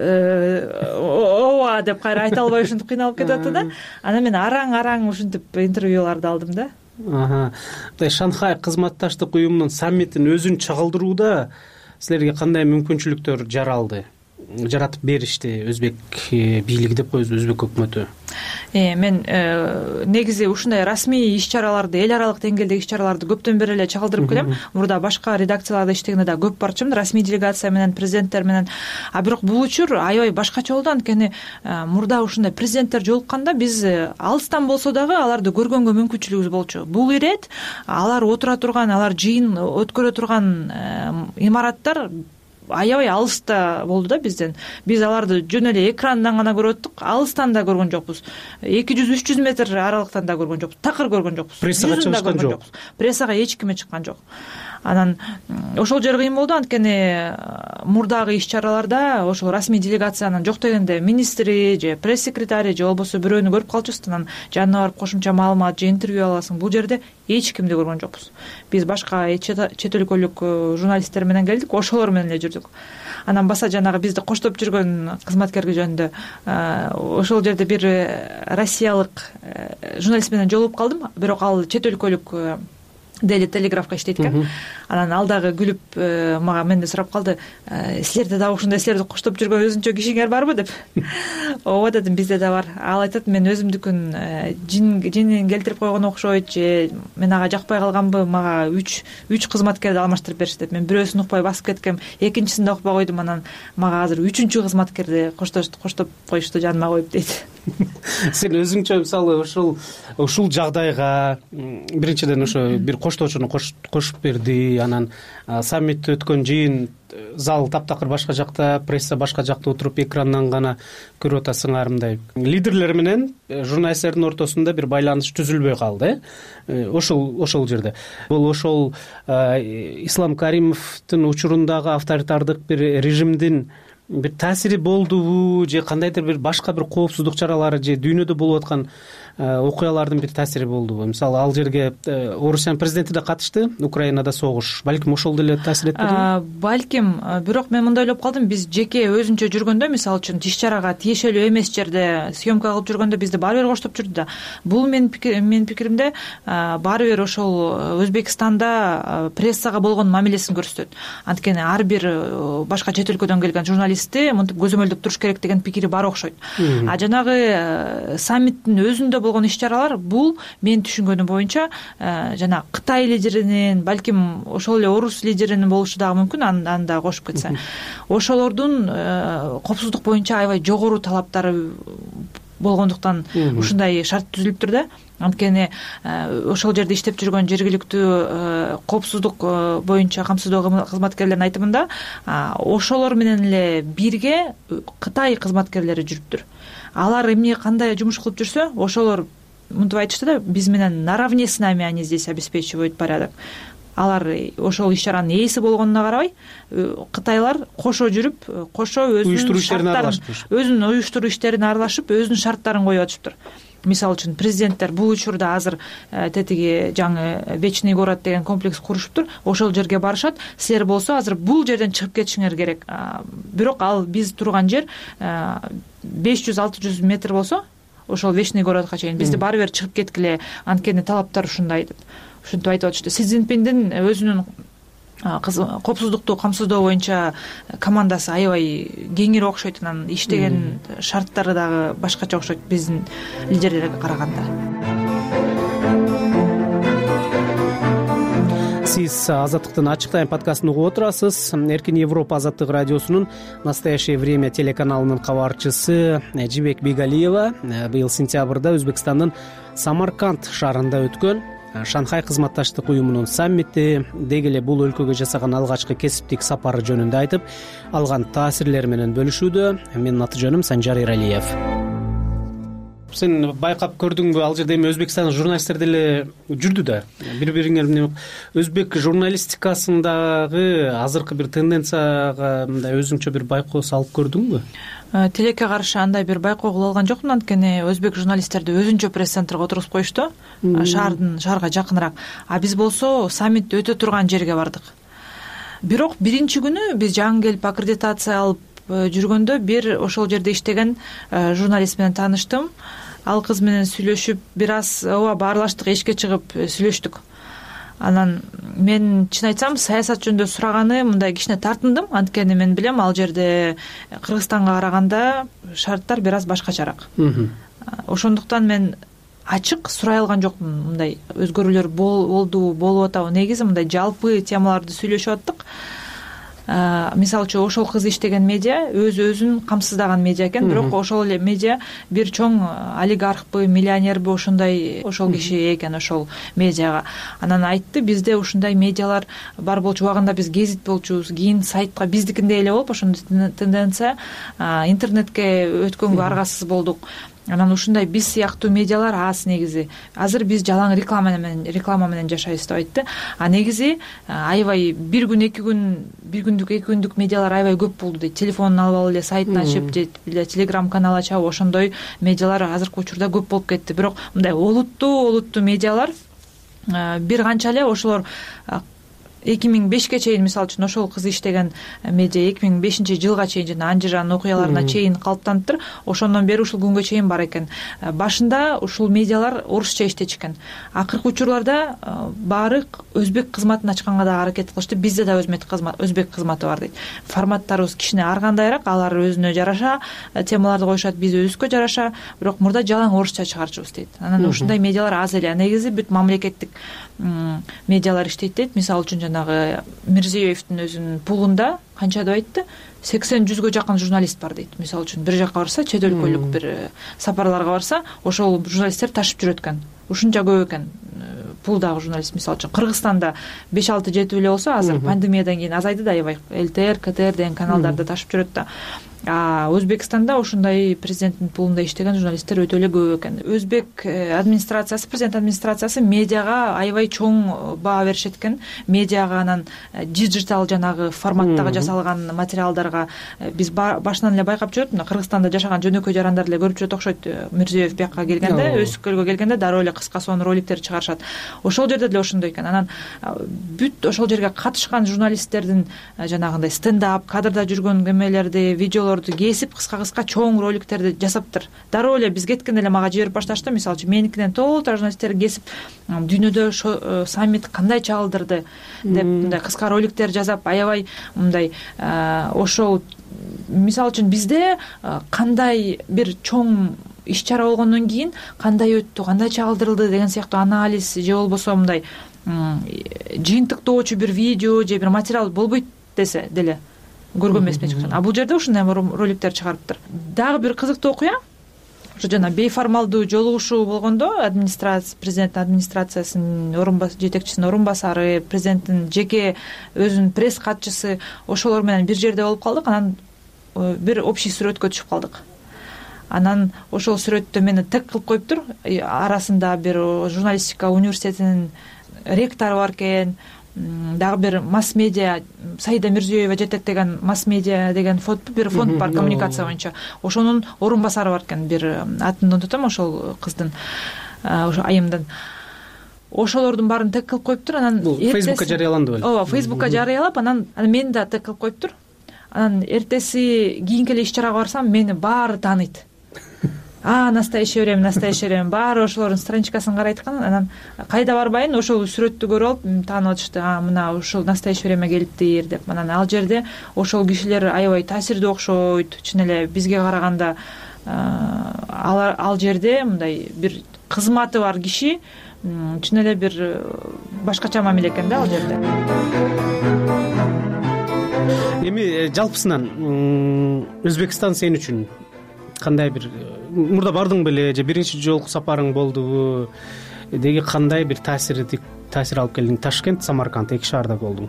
ооба деп кайра айта албай ушинтип кыйналып кетип атты да. Анан мен араң ушинтип интервьюларды алдым да. Мындай Шанхай кызматташтык уюмунун саммитин өзүн чагылдырууда силерге кандай мүмкүнчүлүктөр жаратып беришти өзбек бийлиги деп коебуз, өзбек өкмөтү? Мен негизи ушундай расмий иш-чараларды, эл аралык деңгээлдеги иш-чараларды көптөн бери эле чагылдырып келем. Мурда башка редакцияларда иштегенде да көп барчумун, расмий делегация менен, президенттер менен. Бирок бул учур аябай башкача болду, анткени мурда ушундай президенттер жолукканда биз алыстан болсо дагы аларды көргөнгө мүмкүнчүлүгүбүз болчу. Бул ирет, алар отура турган, алар жыйын өткөрө турган имараттар аябай алыста болду да бизден. Биз аларды жөн эле экрандан гана көрүп аттык, алыстан да көргөн жокпуз. 200-300 метр аралыктан да көргөн жокпуз. Такыр көргөн жокпуз. Прессага чыгышкан жок. Прессага эч ким чыккан жок. Анан ошол жер кыйын болду. Анткени мурдагы иш-чараларда ошол расмий делегациянын жок дегенде министри же пресс-секретари же болбосо бирөөнү көрүп калчубуз. Анан жанына барып кошумча маалымат же интервью аласың. Бул жерде эч кимди көргөн жокпуз. Биз башка чет өлкөлүк журналисттер менен келдик, ошолор менен эле жүрдүк. Анан баса жанагы бизди коштоп жүргөн кызматкерге жөнүндө ошол жерде бир россиялык журналист менен жолугуп калдым. Бирок ал чет өлкөлүк Дели Телеграфка иштейт экен. Анан ал дагы күлүп мага менден сурап калды: силерде дагы ушундай силерди коштоп жүргөн өзүнчө кишиңер барбы деп. Ооба дедим, бизде да бар. Ал айтат: мен өзүмдүкүн жинин келтирип койгон окшойт, же мен ага жакпай калганбы, мага 3 кызматкерди алмаштырып беришти деп. Мен бирөөсүн укпай басып кеткем, экинчисин да укпай койдум. Анан мага азыр 3-чү кызматкерди коштоп коюшту жаныма коюп дейт. Сен өзүңчө мисалы ушул жагдайга биринчиден ошо бир коштоочуну кошуп берди. Анан саммит өткөн жыйын зал таптакыр башка жакта, пресса башка жакта отуруп экрандан гана көрүп атасыңар. Мындай лидерлер менен журналисттердин ортосунда бир байланыш түзүлбөй калды. Ошол жерде бул ошол Ислам Каримовдун учурундагы авторитардык бир режимдин бир таасири болдубу, же кандайдыр бир башка бир коопсуздук чаралары, же дүйнөдө болуп аткан окуялардын бир таасири болдубу? Мисалы ал жерге Орусиянын президенти да катышты, Украинада согуш. Балким ошол деле таасир этпедиби? Балким, бирок мен мындай ойлоп калдым: биз жеке өзүнчө жүргөндө, мисалы үчүн иш-чарага тиешелүү эмес жерде съемка кылып жүргөндө бизди баары бир коштоп жүрдү да. Бул менин пикиримде баары бир ошол Өзбекстанда прессага болгон мамилесин көрсөтөт. Анткени ар бир башка чет өлкөдөн келген журналистти мынтип көзөмөлдөп туруш керек деген пикири бар окшойт. А жанагы саммиттин өзүндө болгон иш-чаралар бул мен түшүнгөнүм боюнча жана Кытай лидеринин, балким ошол эле орус лидеринин болушу дагы мүмкүн, аны да кошуп кетсе. Ошолордун коопсуздук боюнча аябай жогору талаптары болгондуктан ушундай шарт түзүлүптүр да. Анткени ошол жерде иштеп жүргөн жергиликтүү коопсуздук боюнча камсыздоо кызматкерлердин айтымында ошолор менен эле бирге Кытай кызматкерлери жүрүптүр. Алар эмне кандай жумуш кылып жүрсө, ошолор мынтип айтышты да: биз менен наравне с нами они здесь обеспечивают порядок. Алар ошол иш-чаранын ээси болгонуна карабай, кытайлар кошо жүрүп, кошо өзүнүн уюштуруу иштерине аралашып, өзүнүн шарттарын коюп атышыптыр. Мисалы үчүн президенттер бул учурда азыр тетиги жаңы Вечный город деген комплекс курушуптур. Ошол жерге барышат. Силер болсо азыр бул жерден чыгып кетишиңер керек. Бирок ал биз турган жер 500-600 метр болсо, ошол Вечный городко чейин бизди баары бир чыгып кеткиле, анткени талаптар ушундай деп. Ушинтип айтып атышты. Си Цзиньпиндин өзүнүн коопсуздукту камсыздоо боюнча командасы аябай кеңири окшойт. Анан иштеген шарттары дагы башкача окшойт биздин лидерлерге караганда. Сиз Азаттыктын ачык тайм подкастын угуп отурасыз. Эркин Европа азаттык радиосунун Настоящее время телеканалынын кабарчысы Жибек Бегалиева быйыл сентябрда Өзбекстандын Самарканд шаарында өткөн Шанхай кызматташтык уюмунун саммити, деги эле бул өлкөгө жасаган алгачкы кесиптик сапары жөнүндө айтып, алган таасирлери менен бөлүшүүдө. Менин аты жөнүм Санжар Эралиев. Сен байкап көрдүңбү, ал жерде эми Өзбекстандын журналисттери деле жүрдү да. Бири-бириңер өзбек журналистикасындагы азыркы бир тенденцияга мындай өзүңчө бир байкоо салып көрдүңбү? Тилекке каршы андай бир байкоо кыла алган жокмун, анткени өзбек журналисттерди өзүнчө пресс-центрге отургузуп коюшту, шаарга жакыныраак. А биз болсо саммит өтө турган жерге бардык. Бирок биринчи күнү биз жаңы келип аккредитация алып жүргөндө бир ошол жерде иштеген журналист менен тааныштым. Ал кыз менен сүйлөшүп, бир аз баарлаштык, эшикке чыгып сүйлөштүк. Анан мен чын айтсам саясат жөнүндө сураганы мындай кичине тартындым, анткени мен билем ал жерде Кыргызстанга караганда шарттар бир аз башкачараак. Ошондуктан мен ачык сурай алган жокмун, мындай өзгөрүүлөр болду, болуп атабы. Негизи мындай жалпы темаларды сүйлөшүп аттык. мисалы үчүн ошол кыз иштеген медиа өзүн камсыздаган медиа экен, бирок ошол эле медиа бир чоң олигархпы, миллионерби ошол киши экен ошол медиага. Анан айтты, бизде ушундай медиалар бар болчу, убагында биз гезит болчубуз, кийин сайтка биздикиндей эле болуп ошондой тенденция интернетке өткөнгө аргасыз болдук. Анан ушундай биз сыяктуу медиалар аз негизи. Азыр биз жалаң реклама менен жашайбыз деп айтты. Негизи аябай бир күндүк, 2 күндүк медиалар аябай көп болду дейт. Телефонун алып эле сайтын ачып же телеграм канал ачып, ошондой медиалар азыркы учурда көп болуп кетти. Бирок мындай олуттуу медиалар бир канча эле ошолор 2005ке чейин, мисалы үчүн ошол кыз иштеген медиа 2005-жылга чейин жана Анжиранын окуяларына чейин калыптаныптыр. Ошондон бери ушул күнгө чейин бар экен. Башында ушул медиалар орусча иштечкен. Акыркы учурларда баары өзбек кызматын ачканга да аракет кылышты. Бизде да өзбек кызматы бар дейт. Форматтарыбыз кичине ар кандайраак, алар өзүнө жараша темаларды коюшат, биз өзүбүзгө жараша, бирок мурда жалаң орусча чыгарчубыз дейт. Анан ушундай медиалар аз эле. Негизи бүт мамлекеттик медиалар иштейт дейт. Мисалы үчүн жанагы Мирзиёевдин өзүнүн пулунда канча деп айтты, 80-100гө жакын журналист бар дейт. Мисалы үчүн бир жакка барса, чет өлкөлүк бир сапарларга барса, ошол журналисттер ташып жүрөт экен. Ушунча көп экен пулдагы журналист. Мисалы үчүн Кыргызстанда 5-6 жетип эле болсо, азыр пандемиядан кийин азайды да, аябай ЛТР, КТР деген каналдарды ташып жүрөт да. Өзбекстанда ошондой президенттин пулунда иштеген журналисттер өтө эле көп экен. Өзбек администрациясы, президент администрациясы медиага аябай чоң баа беришет экен. Медиага анан диджитал жанагы форматтагы жасалган материалдарга биз башынан эле байкап жүрөт. Мына Кыргызстанда жашаган жөнөкөй жарандар эле көрүп жүрөт окшойт. Мирзиёев бияка келгенде, Өскөлгө келгенде дароо эле кыска сонун роликтер чыгарышат. Ошол жерде деле ошондой экен. Анан бүт ошол жерге катышкан журналисттердин жанагындай стендап, кадрда жүргөн кемелерди, видеолорду кесип, кыска чоң роликтерди жасаптыр. Дароо эле биз кеткенде эле мага жиберип башташты. Мисалы үчүн меникинен толтура журналисттер кесип, дүйнөдө саммит кандай чалдырды деп мындай кыска роликтер жасап, аябай мындай ошол мисалы үчүн бизде кандай бир чоң иш-чара болгондон кийин кандай өттү, кандай чагылдырылды деген сыяктуу анализ же болбосо мындай жыйынтыктоочу бир видео же бир материал болбойт десе деле көргөн эмесмин. Бул жерде ушундай роликтер чыгарыптыр. Дагы бир кызыктуу окуя, ошо жана бейформалдуу жолугушуу болгондо президент администрациясынын жетекчисинин орун басары, президенттин жеке өзүнүн пресс катчысы, ошолор менен бир жерде болуп калдык. Анан бир общий сүрөткө түшүп калдык. Анан ошол сүрөттө мени тег кылып коюптур. Арасында бир журналистика университетинин ректору бар экен, дагы бир масс медиа, Саида Мирзиёева жетектеген масс медиа деген бир фонд бар коммуникация боюнча. Ошонун орун басары бар экен, бир атын унутам ошол кыздын, ошо айымдын. Ошолордун баарын тег кылып коюптур. Анан Фейсбукка жарыяланды беле? Ооба, Фейсбукка жарыялап, анан мени да тег кылып коюптур. Анан эртеси кийинки эле иш-чарага барсам, мени баары тааныйт. Настоящее время баары ошолордун страничкасын карайт экен. Анан кайда барбайын ошол сүрөттү көрүп алып таанып атышты. Мына ушул настоящее время келиптир деп. Анан ал жерде ошол кишилер аябай таасирдүү окшойт. Чын эле бизге караганда ал жерде мындай бир кызматы бар киши чын эле бир башкача мамиле экен да ал жерде. Эми жалпысынан Өзбекстан сен үчүн кандай бир мурда бардың беле же биринчи жолку сапарың болдубу? Деги кандай бир таасир алып келдиң? Ташкент, Самарканд эки шаарда болдуң.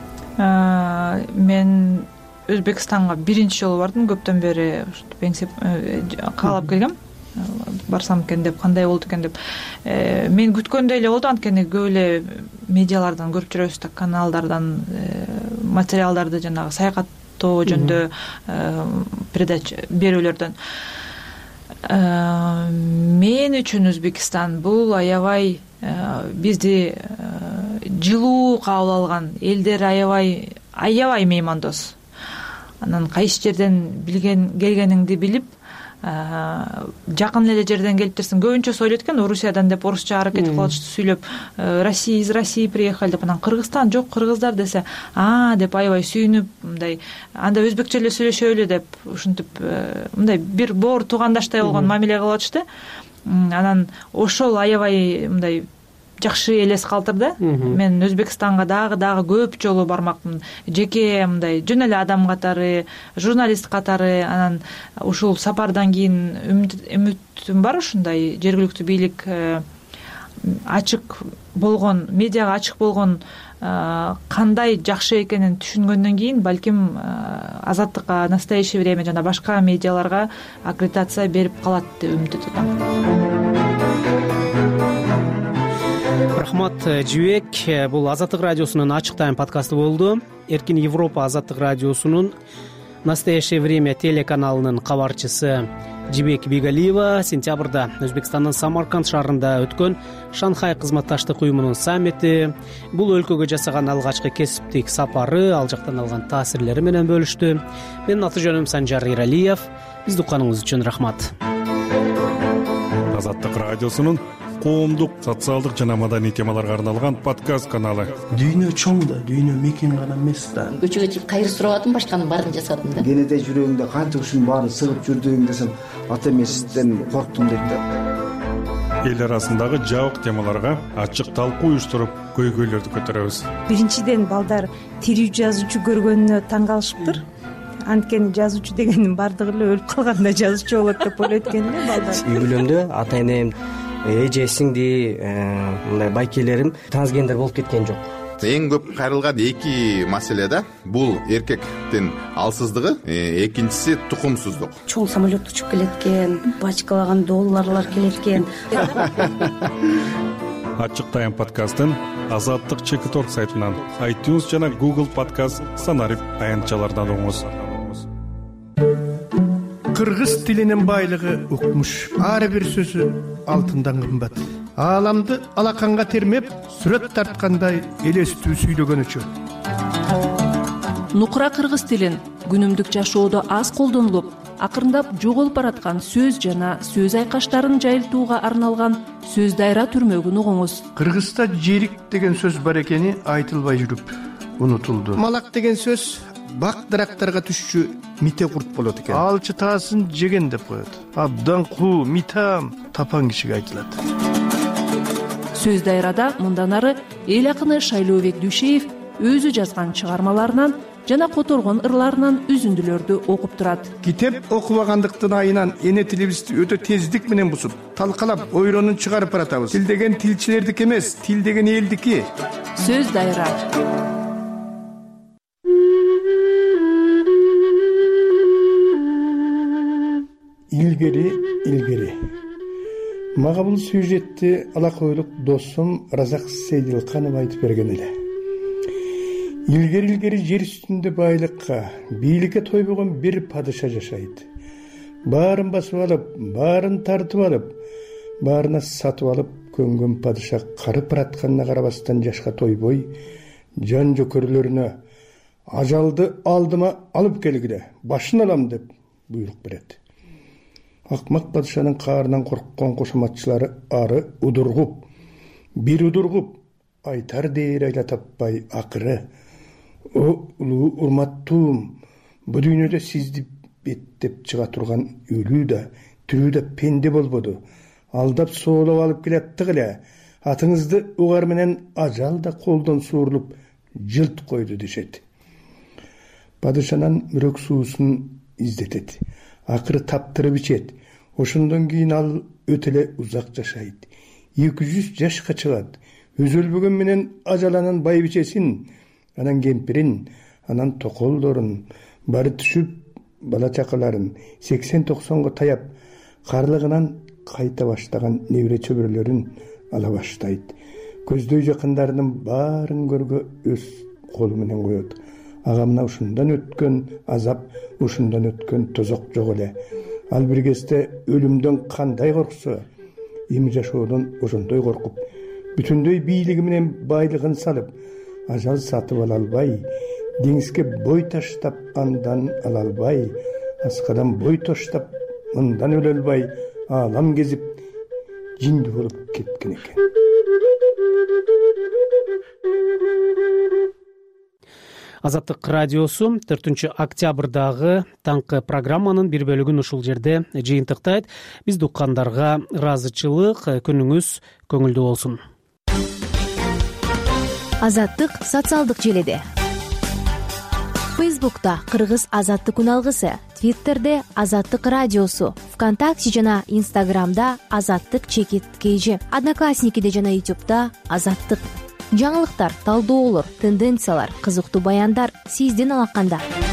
Мен Өзбекстанга биринчи жолу бардым, көптөн бери каалап келгем. Барсам экен деп, кандай болду экен деп. Мен күткөндөй эле болду, анткени көп эле медиалардан көрүп жүрөбүз да, каналдардан материалдарды, жанагы саякаттоо жөнүндө передача берүүлөрдөн. Мен үчүн Өзбекстан бул аябай бизди жылуу кабыл алган элдер, аябай меймандос. Анан кайсы жерден келгениңди билип, жакын эле жерден келиптирсиң. Көбүнчө ойлойт экен Орусиядан деп, орусча аракет кылып атышты сүйлөп, из России приехали деп. Анан Кыргызстан жок, кыргыздар десе, деп аябай сүйүнүп, мындай анда өзбекче эле сүйлөшөлү деп, ушинтип мындай бир боор туугандаштай болгон мамиле кылып атышты. Анан ошол аябай мындай жакшы элес калтырды. Мен Өзбекстанга дагы көп жолу бармакмын. Жеке мындай жөн эле адам катары, журналист катары. Анан ушул сапардан кийин үмүтүм бар, ушундай жергиликтүү бийлик ачык болгон, медиага ачык болгон кандай жакшы экенин түшүнгөндөн кийин балким Азаттыкка, Настоящее время жана башка медиаларга аккредитация берип калат деп үмүт этем. Рахмат Жибек. Бул Азаттык радиосунун Ачык тайм подкасты болду. Эркин Европа Азаттык радиосунун Настоящее время телеканалынын кабарчысы Жибек Бигалиева сентябрда Өзбекстандын Самарканд шаарында өткөн Шанхай кызматташтык уюмунун саммити, бул өлкөгө жасаган алгачкы кесиптик сапары, ал жактан алган таасирлери менен бөлүштү. Менин аты жөнүм Санжар Иралиев. Бизди укканыңыз үчүн рахмат. Азаттык радиосунун коомдук, социалдык жана маданий темаларга арналган подкаст каналы. Дүйнө чоң да, дүйнө мекен гана эмес да. Көчөгө чыгып кайыр сурап атам, башканын баарын жасадым да. Кенеде жүрөгүңдө канча ушунун баарын сыгып жүрдүң десем, ата эмесизден корктум дейт да. Эл арасындагы жабык темаларга ачык талкуу уюштуруп, көйгөйлөрдү көтөрөбүз. Биринчиден балдар тирүү жазуучу көргөнүнө таң калышыптыр. Анткени жазуучу дегендин баардыгы эле өлүп калганда жазуучу болот деп ойлойт экен да балдар. Үй бүлөмдө ата энем, эже сиңди, мындай байкелерим трансгендер болуп кеткен жок. Эң көп кайрылган эки маселе да. Бул эркектин алсыздыгы, экинчиси тукумсуздук. Чоң самолет учуп келет экен, бачкалаган долларлар келет экен. Ачык тайм подкастын Азаттык Чекиторг сайтынан, iTunes жана Google подкаст Санарип аянтчаларынан угуңуз. Кыргыз тилинин байлыгы укмуш. Ар бир сөзү алтындан кымбат. Ааламды алаканга термеп, сүрөт тарткандай элестүү сүйлөгөнүчү. Нукура кыргыз тилин күнүмдүк жашоодо аз колдонулуп, акырындап жоголуп бараткан сөз жана сөз айкаштарын жайылтууга арналган сөз дайра түрмөгүн угуңуз. Кыргызда жерик деген сөз бар экени айтылбай жүрүп унутулду. Малак деген сөз бак дарактарга түшчү мите курт болот экен. Алчы таасын жеген деп коет. Абдан куу, митам, тапан кишиге айтылат. Сөз дайрада мындан ары эл акыны Шайлообек Дүйшеев өзү жазган чыгармаларынан жана которгон ырларынан үзүндүлөрдү окуп турат. Китеп окубагандыктын айынан эне тилибизди өтө тездик менен бусуп, талкалап, ойронун чыгарып баратабыз. Тил деген тилчилердики эмес, тил деген элдики. Сөз дайра. Илгери. Мага бул сюжетти алакойлук досум Разак Сейдилканов айтып берген эле. Илгери жер үстүндө байлыкка, бийликке тойбогон бир падыша жашайт. Баарын басып алып, баарын тартып алып, баарына сатып алып көнгөн падыша карып баратканына карабастан жашка тойбой, жан жөкөрлөрүнө ажалды алдыма алып келгиле, башын алам деп буйрук берет. Акмак падышанын каарынан корккон кошоматчылары ары удургуп, бир удургуп, айтар дээр айла таппай акыры: "О улуу урматтуум, бу дүйнөдө сизди беттеп чыга турган өлүү да, тирүү да пенде болбоду. Алдап соолоп алып келаттык эле. Атыңызды угар менен ажал да колдон суурулуп жылт койду" дешет. Падышанан мүрөк суусун издетет. Акыры таптырып ичет. Ошондон кийин ал өтө эле узак жашайт. 200 жашка чыгат. Өзөлбөгөн менен ажаланын байбичесин, анан кемпирин, анан токолдорун, бары түшүп бала чакаларын 80-90го таяп, карлыгынан кайта баштаган небере чөбүрөлөрүн ала баштайт. Көздөй жакындарынын баарын көргө өз колу менен коет. Ага мына ушундан өткөн азап, ушундан өткөн тозок жок эле. Ал бир кезде өлүмдөн кандай корксо, эми жашоодон ошондой коркуп, бүтүндөй бийлиги менен байлыгын салып, ажал сатып ала албай, деңизге бой таштап андан ала албай, аскадан бой таштап мындан өлө албай, аалам кезип жинди болуп кеткен экен. Азаттык радиосу 4-октябрдагы таңкы программанын бир бөлүгүн ушул жерде жыйынтыктайт. Бизди уккандарга ыраазычылык, күнүңүз көңүлдүү болсун. Азаттык социалдык желиде. Фейсбукта Кыргыз азаттык үналгысы, Твиттерде Азаттык радиосу, ВКонтакте жана Инстаграмда Азаттык _KG, Одноклассникиде жана Ютубта Азаттык. Жаңылыктар, талдоолор, тенденциялар, кызыктуу баяндар сиздин алаканда.